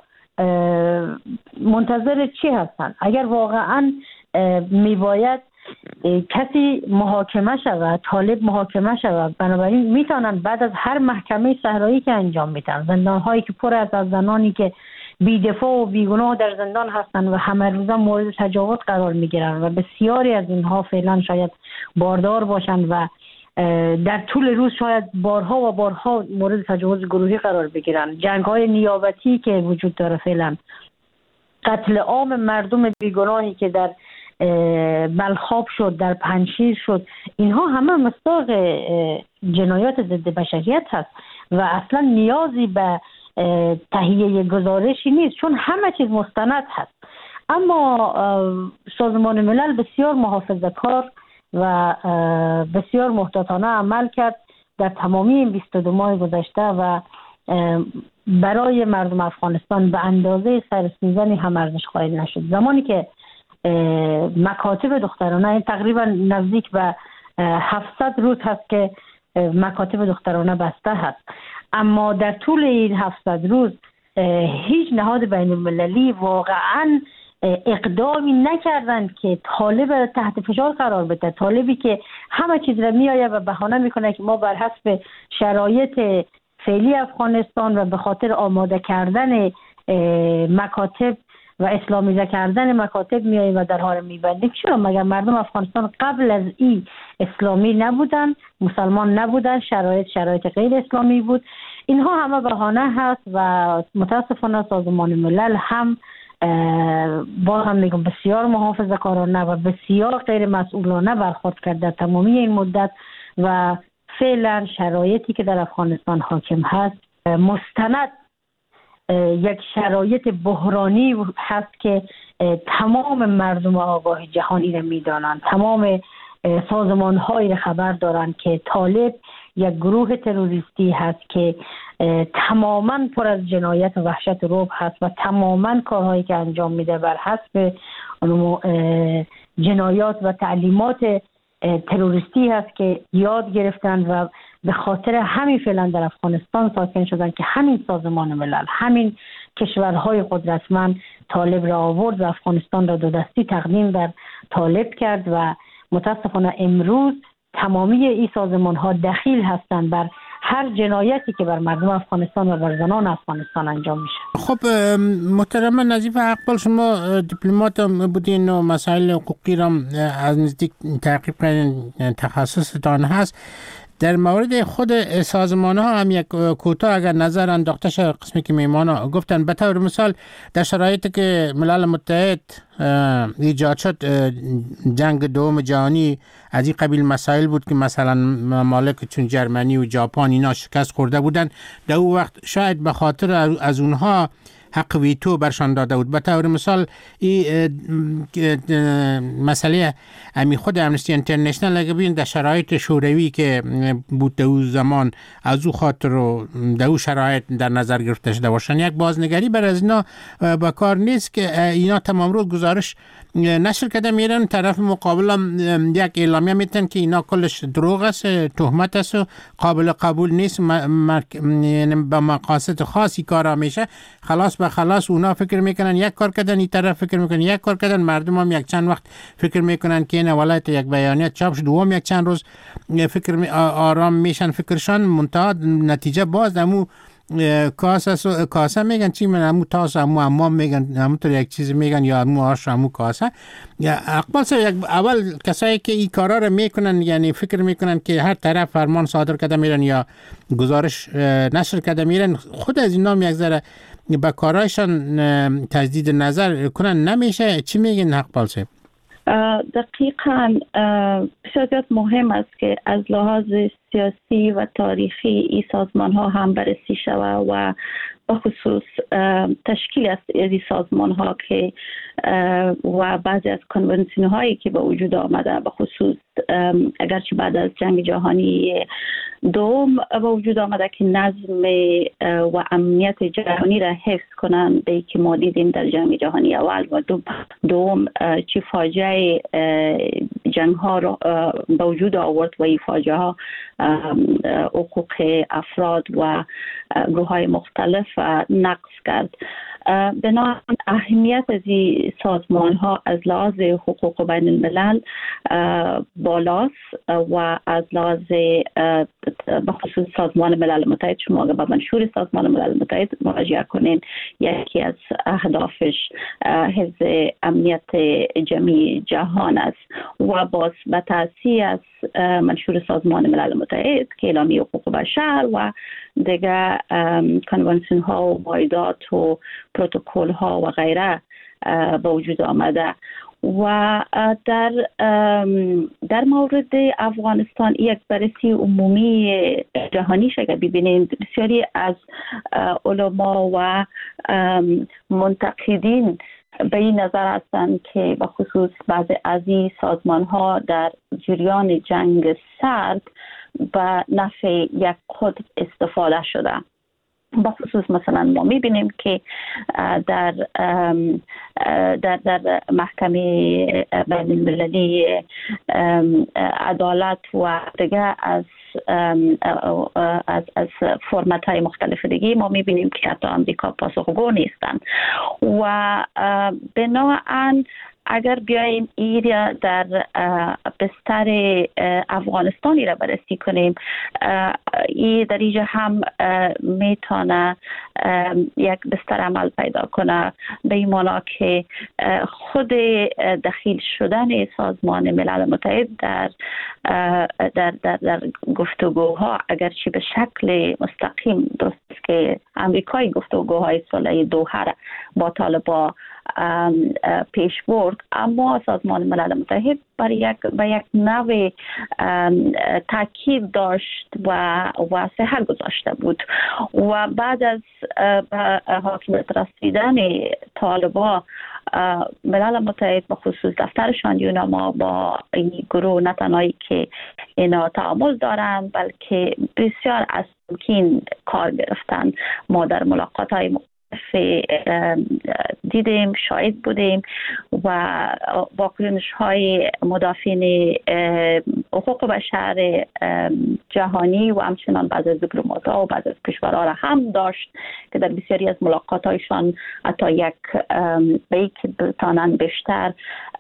منتظر چی هستن؟ اگر واقعا میباید کسی محاکمه شود، طالب محاکمه شود، بنابراین میتونن بعد از هر محکمه صحرایی که انجام میدن، زندان‌هایی که پر از از زنانی که بی‌دفاع و بیگناه در زندان هستن و همه روزا مورد تجاوز قرار میگیرن و بسیاری از اینها فعلا شاید باردار باشند و در طول روز شاید بارها و بارها مورد تجاوز گروهی قرار بگیرن. جنگ‌های نیابتی که وجود داره فعلا، قتل عام مردم بیگناهی که در بلخاب شد، در پنجشیر شد، اینها همه مصداق جنایات ضد بشریت هست و اصلا نیازی به تهیه گزارشی نیست چون همه چیز مستند هست. اما سازمان ملل بسیار محافظه‌کار و بسیار محتاطانه عمل کرد در تمامی این بیست و دو ماه گذشته و برای مردم افغانستان به اندازه سرسوزنی هم ارزش قائل نشد. زمانی که مکاتب دخترانه تقریبا نزدیک به هفتصد روز هست که مکاتب دخترانه بسته هست، اما در طول این هفتصد روز هیچ نهاد بین المللی واقعا اقدامی نکردند که طالب تحت فشار قرار بده. طالبی که همه چیز را میآیه و بهانه میکنه که ما بر حسب شرایط فعلی افغانستان و به خاطر آماده کردن مکاتب و اسلامیزه کردن مکاتب میاییم و در حال میبندیم. چرا؟ مگر مردم افغانستان قبل از این اسلامی نبودن، مسلمان نبودن، شرایط شرایط غیر اسلامی بود. اینها همه بهانه هست و متاسفانه سازمان ملل هم باز هم میگم بسیار محافظه‌کارانه و بسیار غیر مسئولانه برخورد کرد در تمامی این مدت و فعلا شرایطی که در افغانستان حاکم هست مستند یک شرایط بحرانی هست که تمام مردم آگاه جهانی را میدانند، تمام سازمان هایی را خبر دارند که طالب یک گروه تروریستی هست که تماما پر از جنایت و وحشت و رعب هست و تماما کارهایی که انجام میده بر حسب جنایات و تعلیمات تروریستی هست که یاد گرفتن و به خاطر همین فعلا در افغانستان ساکن شدن که همین سازمان ملل، همین کشورهای قدرتمند طالب را آورد و افغانستان را دو دستی تقدیم در طالب کرد و متاسفانه امروز تمامی این سازمان ها دخیل هستند بر هر جنایتی که بر مردم افغانستان و بر زنان افغانستان انجام میشه. خب محترم نظیف اقبال، شما دیپلمات بودین و مسائل حقوقی را از نزدیک تعقیب کردین، تخصصتان هست. در مورد خود سازمان ها هم یک کوتاه اگر نظر انداخته شد، قسمی که میمان ها گفتن به طور مثال در شرایطی که ملل متحد ایجاد شد، جنگ دوم جهانی از این قبیل مسائل بود که مثلا ممالک چون جرمنی و ژاپن اینا شکست خورده بودن، در اون وقت شاید به خاطر از اونها حق ویتو برشان داده بود. به طور مثال این مسئله امی خود امنستی اینترنشنال اگه ببین در شرایط شوروی که بود در اون زمان از او خاطر و در اون شرایط در نظر گرفته شده باشن، یک بازنگری بر از اینا با کار نیست که اینا تمام روز گزارش نشر کرده میرن، طرف مقابل هم یک اعلامیه میتن که اینا کلش دروغ است، تهمت است و قابل قبول نیست، یعنی با مقاصد خاصی کارا میشه. خلاص به خلاص اونا فکر میکنن یک کار کردن، این طرف فکر میکنن یک کار کردن، مردم هم یک چند وقت فکر میکنن که این ولایت یک بیانیه چاپ شد، دوم یک چند روز فکر می آرام میشن فکرشان، منتها نتیجه باز دمو کاسه کاسه میگن چی من همو تاس همو امام میگن همونطور یک چیز میگن یا همو آش همو کاسه. یا اقبال سر یک اول کسایی که این کارا رو میکنن یعنی فکر میکنن که هر طرف فرمان صادر کرده میرن یا گزارش نشر کرده میرن، خود از اینا یک ذره به کارایشان تجدید نظر کنن نمیشه. چی میگن اقبال سر؟ دقیقاً بسیار مهم است که از لحاظ سیاسی و تاریخی این سازمان ها هم بررسی شود و بخصوص تشکیل از این سازمان ها که و بعضی از کنونسیون هایی که به وجود آمده، بخصوص اگرچه بعد از جنگ جهانی دوم به وجود آمده که نظم و امنیت جهانی را حفظ کنند، به که ما دیدیم در جنگ جهانی اول و دوم چه فاجعه جنگ ها را به وجود آورد و این فاجعه ها حقوق افراد و گروه های مختلف نقض کرد. بنابراین اهمیت از این سازمان ها از لحاظ حقوق بین الملل بالاست و از لحاظ بخصوص سازمان ملل متحد، شما اگر به منشور سازمان ملل متحد مراجعه کنین، یکی از اهدافش حفظ امنیت جمعی جهان است و باز به تأثیر از منشور سازمان ملل متحد که اعلامیه حقوق بشر و دیگر کنونسیون ها و معاهدات و پروتکل ها و غیره به وجود آمده. و در در مورد افغانستان یک بررسی عمومی جهانی شده ببینید، بسیاری از علما و منتقدین به این نظر هستند که به خصوص بعض از این سازمان ها در جریان جنگ سرد به نفع یک خود استفاده شده. بخصوص مثلا ما میبینیم که در در در محکمه بین المللی عدالت و دیگه از از از فرمت های مختلف دیگه ما میبینیم که حتی امریکا پاسخگو نیستن و بنابراین اگر بیاییم ایریا در بستر افغانستانی را بررسی کنیم، این در اینجا هم میتونه یک بستر عمل پیدا کنه، به این معنا که خود دخیل شدن سازمان ملل متحد در در در, در گفتگوها اگرچه به شکل مستقیم درست که امریکای گفتگوهای صلح دوحه با طالبان پیش برد، اما سازمان ملل متحد برای یک به یک نوع تاکید داشت و و صحت گذاشته بود و بعد از حاکمیت رسیدن طالبان ملل متحد به خصوص دفترشان یوناما با این گروه نه تنهایی که اینا تعامل دارند بلکه بسیار از تمکین کار گرفتن. ما در ملاقات های دیدیم، شاهد بودیم و واکنش های مدافعین حقوق بشر جهانی و همچنان بعض از دیپلمات‌ها و بعض از کشورها را هم داشت که در بسیاری از ملاقات‌هایشان حتی یک به یک بتانن بیشتر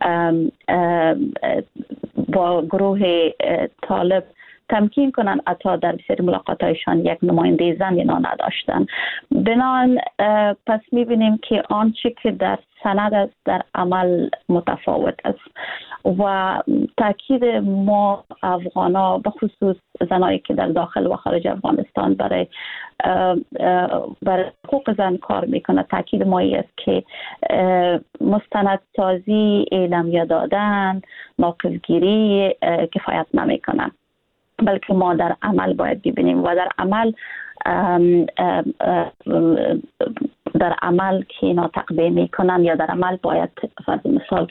با گروه طالب تمکین کنن، حتی در بسیاری ملاقات‌هایشان یک نماینده زن اینا نداشتن. بنان پس می‌بینیم که آنچه که در سند است در عمل متفاوت است و تاکید ما افغانا به خصوص زنایی که در داخل و خارج افغانستان برای برای حقوق زن کار میکنه، تاکید ما است که مستندسازی، اعلامیه دادن، ناقصگیری کفایت نمیکنه، بلکه ما در عمل باید ببینیم و در عمل ام ام ام در عمل که اینا تقبیه میکنن یا در عمل باید فرض مثال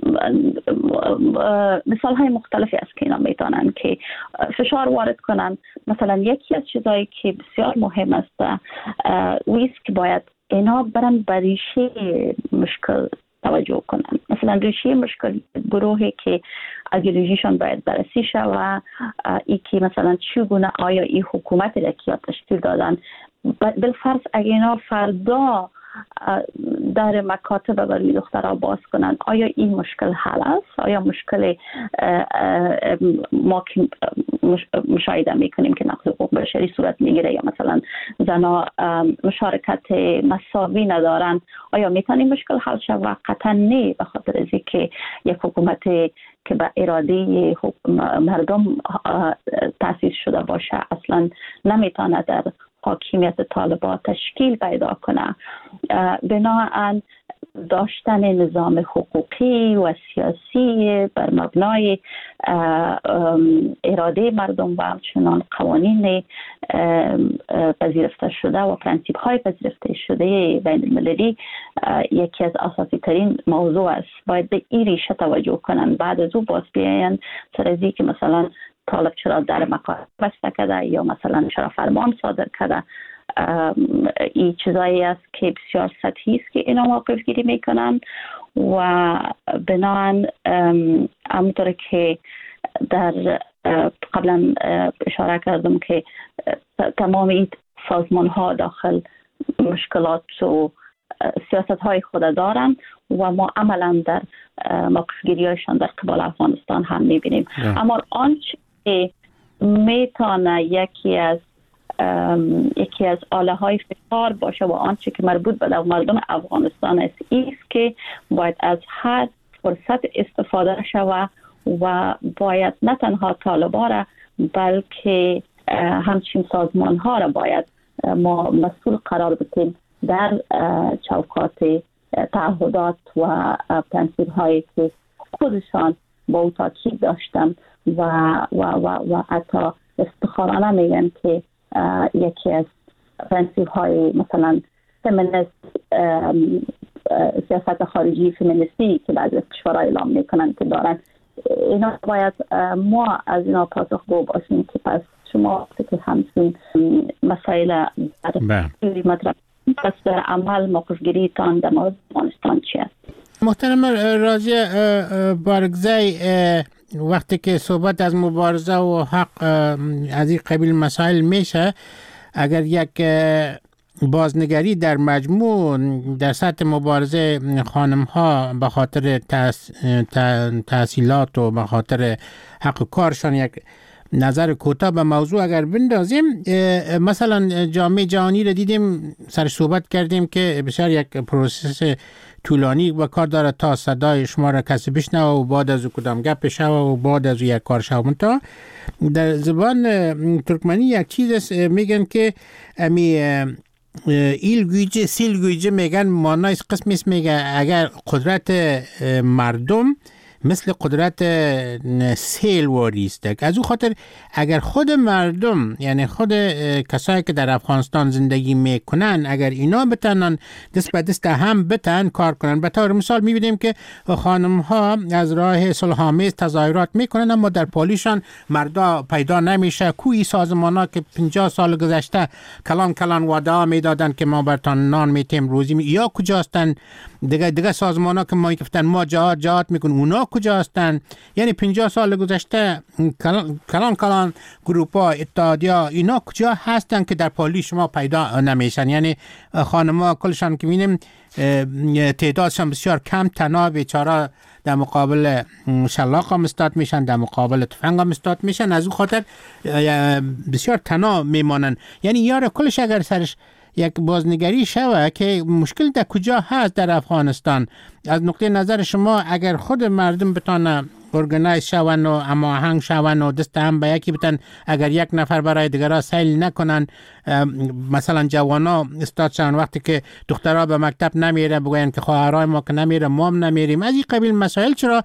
مثال های مختلفی است که اینا میتونن که فشار وارد کنن. مثلا یکی از چیزایی که بسیار مهم است ویست که باید اینا برن به ریشه مشکل توجه کنن. مثلا ریشه مشکل گروهی که ایدئولوژیشان باید بررسی شود، ای که مثلا چگونه آیا این حکومت را که تشکیل دادن بالفرض اگه اینا فردا در مکاتب برای دخترها باز کنن آیا این مشکل حل است؟ آیا مشکل ما که مشاهده میکنیم که نقض حقوق بشری صورت میگیره یا مثلا زنا مشارکت مساوی ندارن آیا میتونیم مشکل حل شود؟ قطعا نه، به خاطر از اینکه یک حکومت که به اراده مردم تأسیس شده باشه اصلا نمیتونه در حاکمیت طالبان تشکیل پیدا کنه. بنابراین داشتن نظام حقوقی و سیاسی بر مبنای اراده مردم و همچنان قوانین پذیرفته شده و پرنسیپ های پذیرفته شده بین المللی یکی از اساسی ترین موضوع است. باید به این ریشه توجه کنن، بعد از او باز بیاین سر از که مثلا طالب چرا در مکاتب بسته کرده یا مثلا چرا فرمان صادر کرده. این چیزایی است که بسیار سطحی است که اینا موقف گیری میکنن و بنابراین همونطور که در قبلا اشاره کردم که تمام این سازمان ها داخل مشکلات و سیاست های خود دارن و ما عملا در موقف گیری هایشان در قبال افغانستان هم میبینیم. اما آنچه که میتونه یکی از یکی از آله های فشار باشه و آنچه که مربوط به مردم افغانستان است ایست که باید از هر فرصت استفاده شود و باید نه تنها طالبان را بلکه همچنین سازمان ها را باید ما مسئول قرار بدیم در چوکات تعهدات و پرنسیپ هایی که خودشان با او تاکید داشتن و و و و حتی افتخارانه میگن که یکی از پرنسیپ های مثلا فمینیست سیاست خارجی فمینیستی که بعضی از کشورها اعلام میکنن که دارن، اینا باید ما از اینا پاسخگو باشیم که پس شما که همچین مسائل در مطرح پس در عمل موقف گیری تان در مورد افغانستان چی است؟ محترم راضیه بارگزی، وقتی که صحبت از مبارزه و حق از این قبیل مسائل میشه، اگر یک بازنگری در مجموع در سطح مبارزه خانم ها به خاطر تحصیلات و به خاطر حق کارشان یک نظر کوتاه به موضوع اگر بندازیم، مثلا جامعه جهانی رو دیدیم سر صحبت کردیم که بسیار یک پروسس طولانی و کار داره تا صدای شما را کسی بشنوه و بعد از کدام گپ شوه و بعد از یک کار شوه. تا در زبان ترکمنی یک چیز میگن که امی ایل گویجه سیل گویجه میگن، معنای قسمی است میگه اگر قدرت مردم مثل قدرت سیل واریست، از او خاطر اگر خود مردم یعنی خود کسایی که در افغانستان زندگی میکنن اگر اینا بتونن دست به دست هم بتن کار کنن، به طور مثال میبینیم که خانم ها از راه صلح‌آمیز تظاهرات میکنن اما در پالیشان مردا پیدا نمیشه. کوی سازمان ها که پنجاه سال گذشته کلان کلان وعده میدادن که ما برتان نان میتیم روزی می... یا کجاستن دیگه دیگه سازمان ها که ما گفتن ما جهاد جهاد میکنیم اونا کجا هستن؟ یعنی پنجاه سال گذشته کلان کلان گروپ ها اتحادیه اینا کجا هستن که در پالی شما پیدا نمیشن؟ یعنی خانما کلشان که میبینیم تعدادشان بسیار کم، تنها بیچاره در مقابل شلاق هم استاد میشن، در مقابل تفنگ هم استاد میشن، از اون خاطر بسیار تنها میمانن. یعنی یار کلش اگر سرش یک بازنگری شوه که مشکل در کجا هست در افغانستان، از نقطه نظر شما اگر خود مردم بتانه ارگنایز شون و هماهنگ شون و دست هم به یکی بتن، اگر یک نفر برای دیگرها سیل نکنن، مثلا جوانا استاد شون وقتی که دخترها به مکتب نمیره بگوین که خواهرای ما که نمیره ما هم نمیریم، از این قبیل مسائل چرا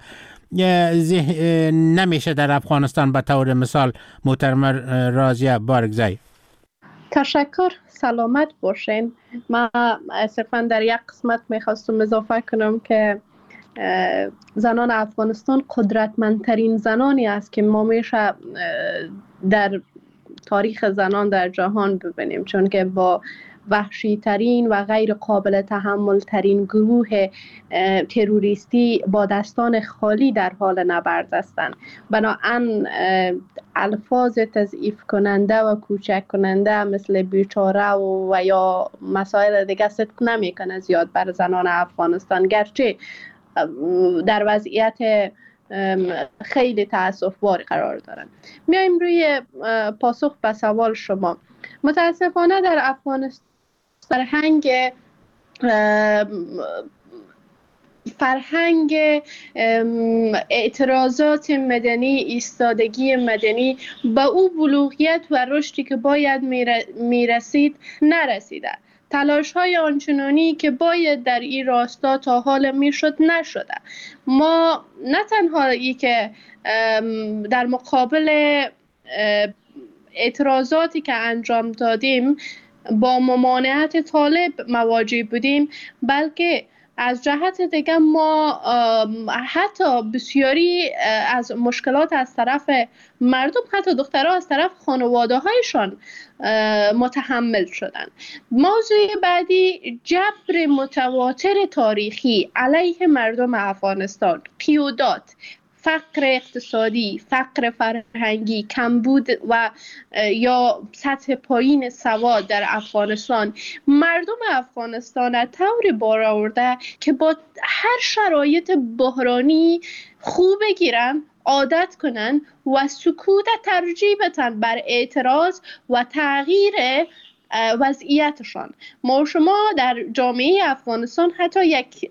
نمیشه در افغانستان به طور مثال؟ محترم راضیه بارگزی. تشکر، سلامت باشین. من صرفا در یک قسمت میخواستم اضافه کنم که زنان افغانستان قدرتمندترین زنانی است که ما میشه در تاریخ زنان در جهان ببینیم، چون که با وحشی ترین و غیر قابل تحمل ترین گروه تروریستی با دستان خالی در حال نبرد هستند. بنابراین الفاظ تضعیف کننده و کوچک کننده مثل بیچاره و, و یا مسائل دیگه صدق نمیکنه زیاد بر زنان افغانستان، گرچه در وضعیت خیلی تأسف‌باری قرار دارن. میایم روی پاسخ به سوال شما. متاسفانه در افغانستان فرهنگ فرهنگ اعتراضات مدنی، ایستادگی مدنی به او بلوغیت و رشدی که باید میرسید نرسیده. تلاش های آنچنانی که باید در این راستا تا حال میشد نشده. ما نه تنها ای که در مقابل اعتراضاتی که انجام دادیم با ممانعت طالب مواجه بودیم، بلکه از جهت دیگه ما حتی بسیاری از مشکلات از طرف مردم، حتی دخترها از طرف خانواده هایشان متحمل شدن. موضوع بعدی جبر متواتر تاریخی علیه مردم افغانستان، قیودات، فقر اقتصادی، فقر فرهنگی، کمبود و یا سطح پایین سواد در افغانستان مردم افغانستان طوری بار آورده که با هر شرایط بحرانی خوب بگیرن، عادت کنن و سکوت ترجیح بدن بر اعتراض و تغییر وضعیتشان. ما شما در جامعه افغانستان حتی یک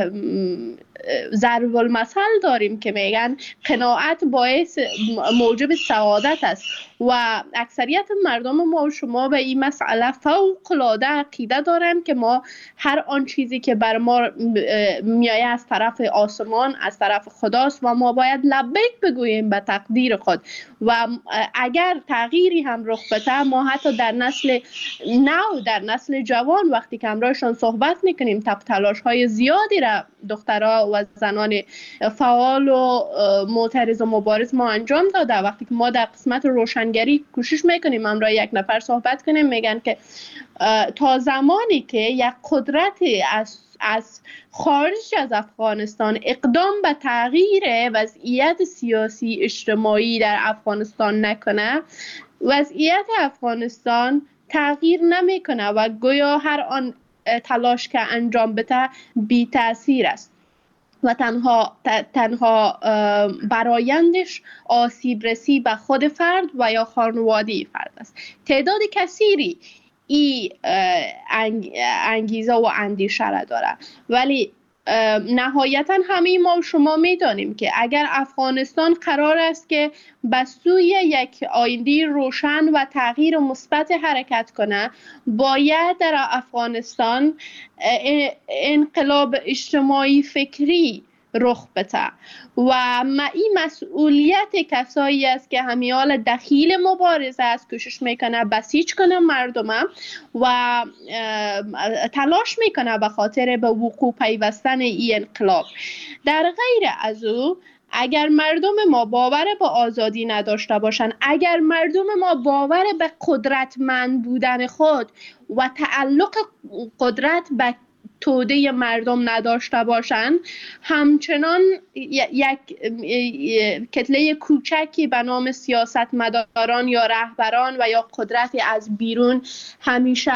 ضرب المثل داریم که میگن قناعت باعث موجب سعادت است و اکثریت مردم ما و شما به این مسئله فوق العاده عقیده دارن که ما هر آن چیزی که بر ما میایه از طرف آسمان، از طرف خداست و ما باید لبیک بگوییم به تقدیر خود و اگر تغییری هم رخ بده ما حتی در نسل نو، در نسل جوان وقتی که همراهشان صحبت میکنیم تلاش های زیادی را دخترها و زنان فعال و معترض و مبارز ما انجام داده. وقتی که ما در قسمت روشنگری کوشش میکنیم همراه یک نفر صحبت کنیم، میگن که تا زمانی که یک قدرت از از خارج از افغانستان اقدام به تغییر وضعیت سیاسی اجتماعی در افغانستان نکنه، وضعیت افغانستان تغییر نمیکنه و گویا هر آن تلاش که انجام بده بی تأثیر است و تنها تنها برایندش آسیب رسی به خود فرد و یا خانواده فرد است. تعداد کثیری این انگیزه و اندیشه را داره، ولی نهایتا همه ما شما میدانیم که اگر افغانستان قرار است که به سوی یک آینده روشن و تغییر مثبت حرکت کنه، باید در افغانستان انقلاب اجتماعی فکری رخ بده و این مسئولیت کسایی است که همیال دخیل مبارزه است، کوشش میکنه بسیج کنه مردم و تلاش میکنه به خاطر به وقوع پیوستن این انقلاب. در غیر از او اگر مردم ما باور به آزادی نداشته باشند، اگر مردم ما باور به قدرتمند بودن خود و تعلق قدرت به توده مردم نداشته باشند، همچنان یک کتله کوچکی به نام سیاستمداران یا رهبران و یا قدرت از بیرون همیشه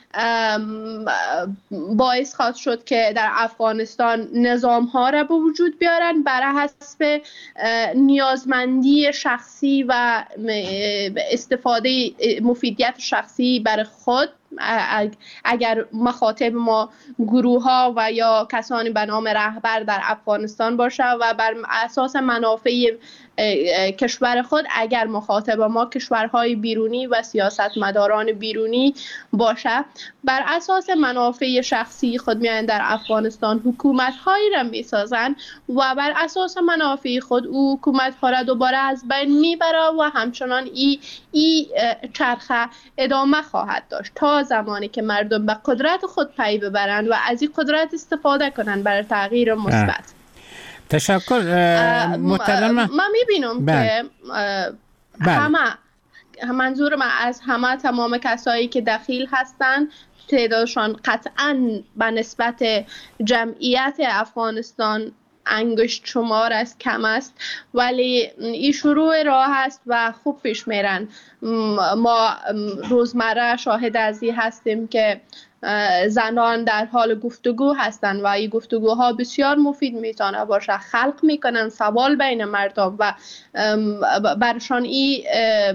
باعث خواهد شد که در افغانستان نظام ها را به وجود بیارن بر حسب نیازمندی شخصی و استفاده مفیدیت شخصی برای خود. اگر مخاطب ما گروه ها و یا کسانی به نام رهبر در افغانستان باشه و بر اساس منافع کشور خود اگر مخاطب ما کشورهای بیرونی و سیاستمداران بیرونی باشه، بر اساس منافع شخصی خود میان در افغانستان حکومت هایی را میسازن و بر اساس منافع خود او حکومت ها را دوباره از بین میبره و همچنان ای, ای چرخه ادامه خواهد داشت تا زمانی که مردم به قدرت خود پی ببرند و از این قدرت استفاده کنند برای تغییر مثبت. تشکر محترمه. ما میبینم که همه منظور من از همه تمام کسایی که دخیل هستند تعدادشان قطعاً به نسبت جمعیت افغانستان انگشت شمار است، کم است، ولی این شروع راه است و خوب پیش میرن. ما روزمره شاهد از این هستیم که زنان در حال گفتگو هستند و این گفتگوها بسیار مفید میتونه باشه، خلق میکنن سوال بین مردم و برشان این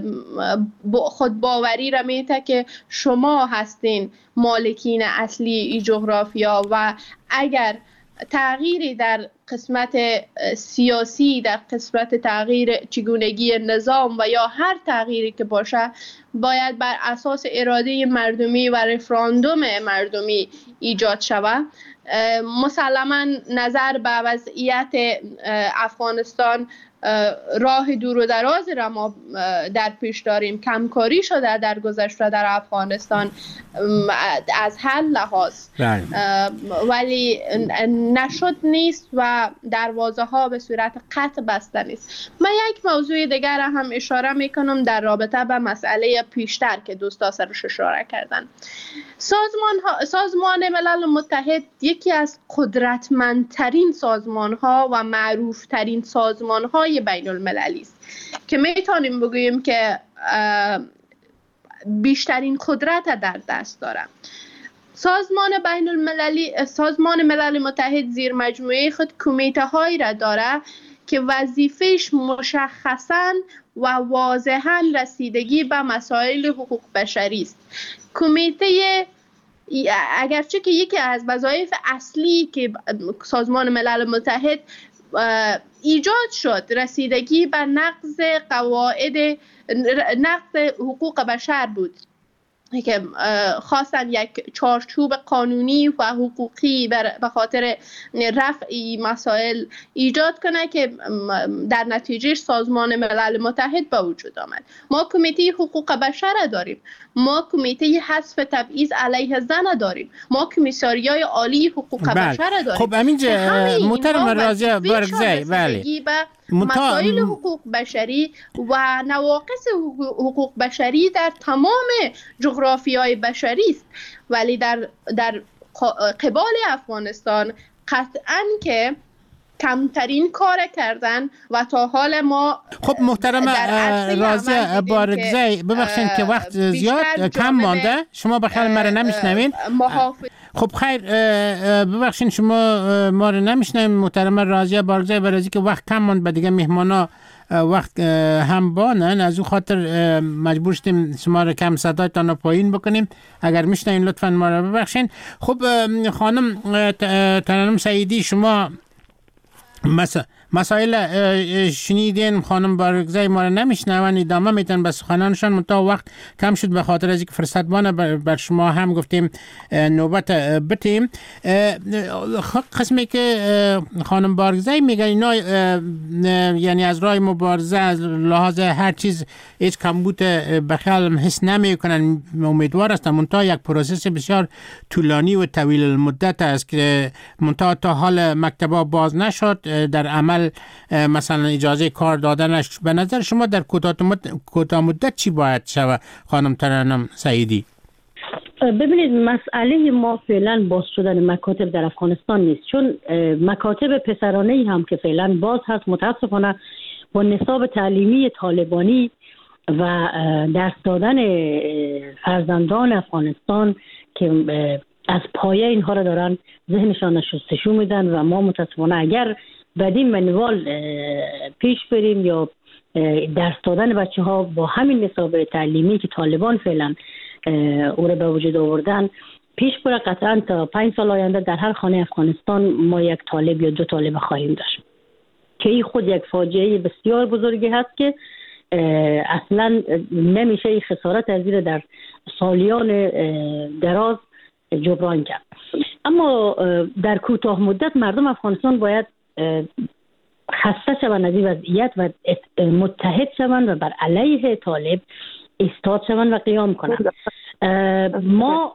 خود باوری را میده که شما هستین مالکین اصلی این جغرافیا و اگر تغییری در قسمت سیاسی، در قسمت تغییر چگونگی نظام و یا هر تغییری که باشه باید بر اساس اراده مردمی و رفراندوم مردمی ایجاد شود. مسلما نظر به وضعیت افغانستان راه دور و دراز را ما در پیش داریم. کمکاری شده در گذشته در افغانستان از هر لحاظ، ولی نشد نیست و دروازه ها به صورت قطع بسته نیست. من یک موضوع دیگر هم اشاره میکنم در رابطه به مسئله پیشتر که دوستا سرش اشاره کردن. سازمان, ها، سازمان ملل متحد یکی از قدرتمندترین سازمان ها و معروف ترین سازمان های بین المللی است که میتونیم بگوییم که بیشترین قدرت در دست داره. سازمان بین المللی، سازمان ملل متحد زیر مجموعه خود کمیته هایی را داره که وظیفهش مشخصاً و واضحاً رسیدگی به مسائل حقوق بشری است. کمیته اگرچه که یکی از وظایف اصلی که سازمان ملل متحد ایجاد شد رسیدگی به نقض قواعد نقض حقوق بشر بود که خواستن یک چارچوب قانونی و حقوقی به خاطر رفع مسائل ایجاد کنه که در نتیجه سازمان ملل متحد به وجود آمد. ما کمیته حقوق بشر داریم، ما کمیته حذف تبعیض علیه زن داریم، ما کمیساریای عالی حقوق بله. بشر داریم. خب همینجا محترم راضیه بارگزی بله مسائل حقوق بشری و نواقص حقوق بشری در تمام جغرافیای بشری است، ولی در در قبال افغانستان قطعاً که کمترین کار کردن و تا حال ما خب محترم راضیه بارگزی ببخشید که وقت زیاد کم مانده، شما بخیر مرا نمیشنوین. خب خیر ببخشید شما ما رو نمیشنوین محترم راضیه بارگزی، برای که وقت کم ماند به دیگه مهمانا وقت هم بانن، از اون خاطر مجبور شدیم شما رو کم صدایتان رو پایین بکنیم. اگر میشنوین لطفا ما رو ببخشید. خب خانم ترنم سعیدی، شما مثلا مسائل شنیدین، خانم بارگزی ما رو نمیشنون، ادامه میتن به سخنانشان، منتها وقت کم شد به خاطر از اینکه فرصت بانه بر شما هم گفتیم نوبت بتیم. قسمی که خانم بارگزی میگه اینا یعنی از راه مبارزه از لحاظ هر چیز هیچ کمبود بخیال حس نمی کنن، امیدوار هستن، منتها یک پروسس بسیار طولانی و طویل المدت است که منتها تا حال مکتبا باز نشد، در عمل مثلا اجازه کار دادنش. به نظر شما در کوتاه مدت چی باید شود خانم ترنم سعیدی؟ ببینید مسئله ما فعلا باز شدن مکاتب در افغانستان نیست، چون مکاتب پسرانه هم که فعلا باز هست متاسفانه با نصاب تعلیمی طالبانی و درس دادن فرزندان افغانستان که از پایه اینها را دارن ذهنشان شستشو میدن و ما متاسفانه اگر بدین منوال پیش بریم یا درس دادن بچه ها با همین نصاب تعلیمی که طالبان فعلا او را به وجود آوردن پیش بره، قطعا تا پنج سال آینده در هر خانه افغانستان ما یک طالب یا دو طالب خواهیم داشت. که این خود یک فاجعه بسیار بزرگی هست که اصلا نمیشه این خسارت از زیر در سالیان دراز جبران کرد. اما در کوتاه مدت مردم افغانستان باید خسته شوند از این وضعیت و متحد شوند و بر علیه طالب ایستاد شوند و قیام کنند. ما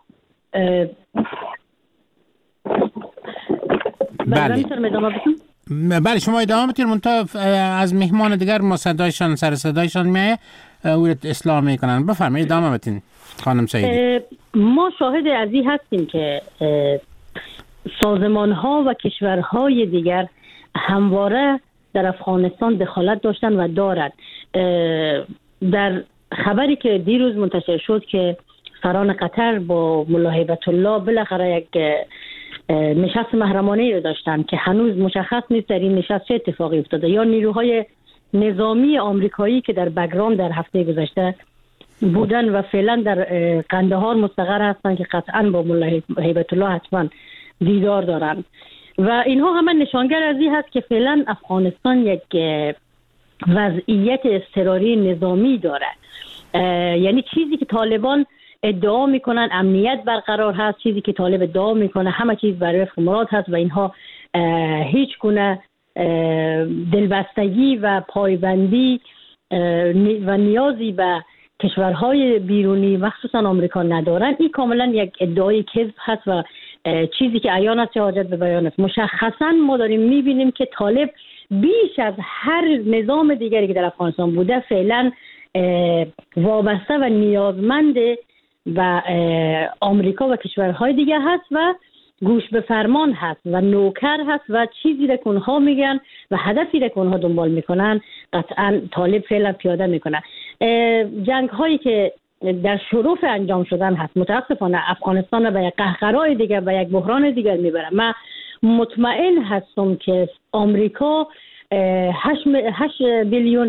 بله بله شما ادامه بدید. منتها از مهمان دیگر ما صدایشان سر صدایشان میایه او اصلاح میکنن. بفرمایید ادامه بدید خانم سعیدی. ما شاهد از این هستیم که سازمان ها و کشورهای دیگر همواره در افغانستان دخالت داشتن و دارد. در خبری که دیروز منتشر شد که سران قطر با ملا هیبت الله بالاخره یک نشست محرمانه رو داشتن که هنوز مشخص نیست در این نشست چه اتفاقی افتاده، یا نیروهای نظامی آمریکایی که در بگرام در هفته گذشته بودن و فعلا در قندهار مستقر هستن که قطعا با ملا هیبت الله حتما دیدار دارن و اینها همه نشانگر از این هست که فعلا افغانستان یک وضعیت اضطراری نظامی دارد. یعنی چیزی که طالبان ادعا میکنن امنیت برقرار هست، چیزی که طالب ادعا میکنه همه چیز بر وفق مراد هست و اینها هیچ گونه دلبستگی و پایبندی و نیازی به کشورهای بیرونی مخصوصا آمریکا ندارن. این کاملا یک ادعای کذب هست و چیزی که عیان است حاجت به بیان است. مشخصا ما داریم میبینیم که طالب بیش از هر نظام دیگری که در افغانستان بوده فعلا وابسته و نیازمند و آمریکا و کشورهای دیگه هست و گوش به فرمان هست و نوکر هست و چیزی را که اونها میگن و هدفی را که اونها دنبال میکنن قطعا طالب فعلا پیاده میکنه. جنگ هایی که در شرف انجام شدن هست متاسفانه افغانستان را به یک قهقرای دیگر و یک بحران دیگر میبره. من مطمئن هستم که آمریکا هشت بیلیون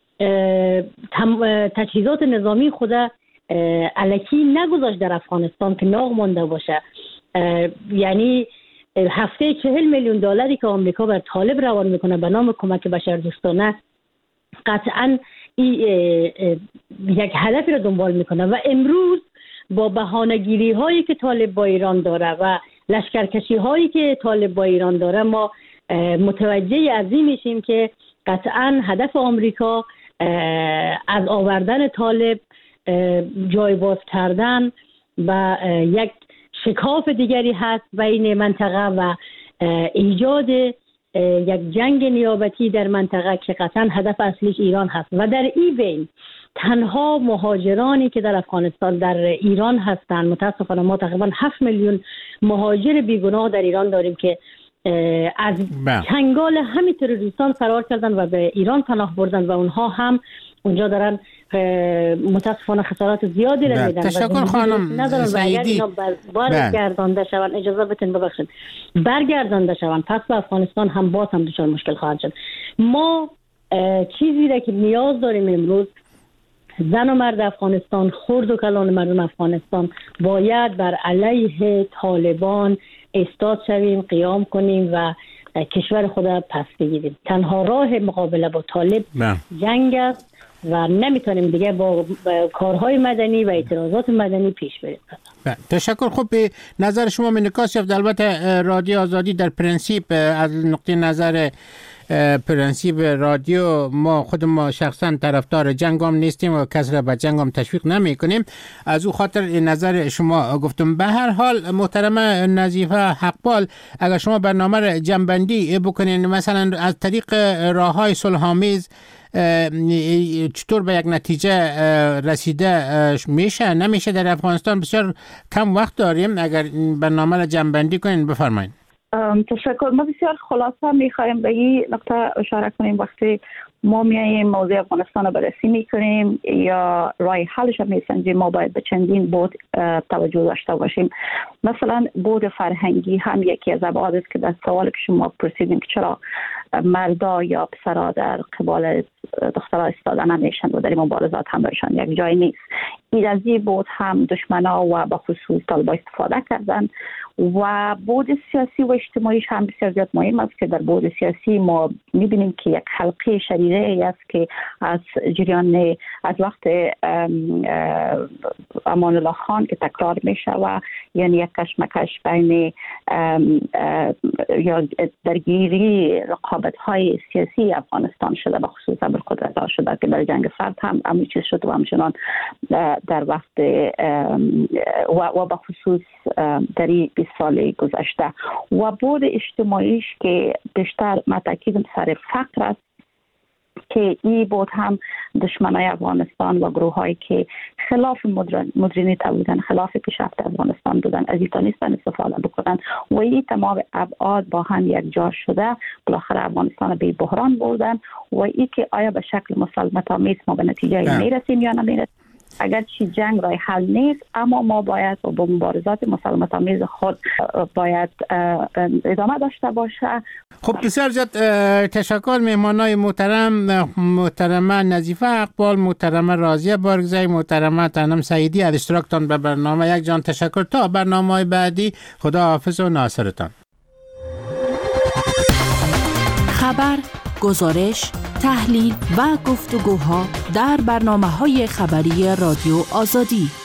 تجهیزات نظامی خود الکی نگذاشت در افغانستان که ناق مانده باشه. یعنی هفته چهل میلیون دلاری که آمریکا بر طالب روان میکنه به نام کمک بشردوستانه قطعا یک هدفی رو دنبال میکنه و امروز با بهانه‌گیری هایی که طالب با ایران داره و لشکرکشی هایی که طالب با ایران داره ما متوجه از این میشیم که قطعا هدف آمریکا از آوردن طالب جایباز کردن و یک شکاف دیگری هست بین منطقه و ایجاد یک جنگ نیابتی در منطقه که قطعا هدف اصلیش ایران هست و در این بین تنها مهاجرانی که در افغانستان در ایران هستند متاسفانه ما تقریبا هفت میلیون مهاجر بیگناه در ایران داریم که از چنگال همین تروریستان فرار کردن و به ایران پناه بردن و اونها هم اونجا دارن متاسفانه خسارات زیادی را میدن. تشکر خانم سعیدی. برگردانده شوند اجازه بتین ببخشید برگردانده شوند پس به افغانستان هم باز هم دچار مشکل خواهد شد. ما چیزی را که نیاز داریم امروز زن و مرد افغانستان خرد و کلان مردم افغانستان باید بر علیه طالبان ایستاد شویم قیام کنیم و کشور خود پس بگیریم. تنها راه مقابله با طالب نه. جنگ است و نمیتونیم دیگه با, با کارهای مدنی و اعتراضات مدنی پیش بریم. تشکر. خوب به نظر شما منعکس شد. البته رادیو آزادی در پرنسیپ از نقطه نظر پرنسیپ رادیو ما خود ما شخصا طرفدار جنگ هم نیستیم و کس را به جنگ هم تشویق نمی کنیم. از او خاطر نظر شما گفتم. به هر حال محترمه نظیفه حقپال اگر شما برنامه را جنبندی بکنین مثلا از طریق راه های صلح‌آمیز چطور به یک نتیجه رسیده میشه نمیشه در افغانستان بسیار کم وقت داریم اگر برنامه را جنبندی کنین بفرمایید. تشکر. ما بسیار خلاصه میخوایم به این نقطه اشاره کنیم وقتی ما میاییم موضوع افغانستان رو بررسی میکنیم یا راه حلش رو میسنجیم ما باید به چندین بود توجه داشته باشیم. مثلا بود فرهنگی هم یکی از ابعاد است که در سوال که شما پرسیدیم که چرا مردا یا پسرا در قبال دخترها ایستاده نمیشن و در این مبارزات هم برشان یک جای نیست. این از این بود هم دشمنا و به خصوص طالبا استفاده کردن و بعد سیاسی و اجتماعیش هم بسیار زیاد مهم است که در بعد سیاسی ما می‌بینیم که یک حلقه شدیده ای است که از جریان از وقت امان الله خان که تکرار میشه و یعنی یک کشمکش بین یا درگیری رقابت های سیاسی افغانستان شده و خصوصا بالقدرت ها شده که در جنگ سرد هم همین چیز شد و همچنان در وقت و و بخصوص در بیست سال گذشته و بعد اجتماعیش که بیشتر ما تاکید سر فقر است که این بود هم دشمنای افغانستان و گروه هایی که خلاف مدرنیته بودن، خلاف پیشرفت افغانستان بودن، از ایتا نیستن استفاده بکنن و این تمام ابعاد با هم یک جا شده بالاخره افغانستان به بحران بردن و این که آیا به شکل مسالمت آمیز ما به نتیجه میرسیم یا نمیرسیم. اگرچه جنگ راه حل نیست اما ما باید با مبارزات مسالمت آمیز خود باید ادامه داشته باشه. خب بسیار زیاد تشکر مهمانای محترم، محترمه نظیفه اقبال، محترمه راضیه بارگزایی، محترمه تنم سعیدی از اشتراکتان به برنامه. یک جان تشکر. تا برنامه‌های بعدی خدا حافظ و ناصرتان. خبر، گزارش، تحلیل و گفتگوها در برنامه‌های خبری رادیو آزادی.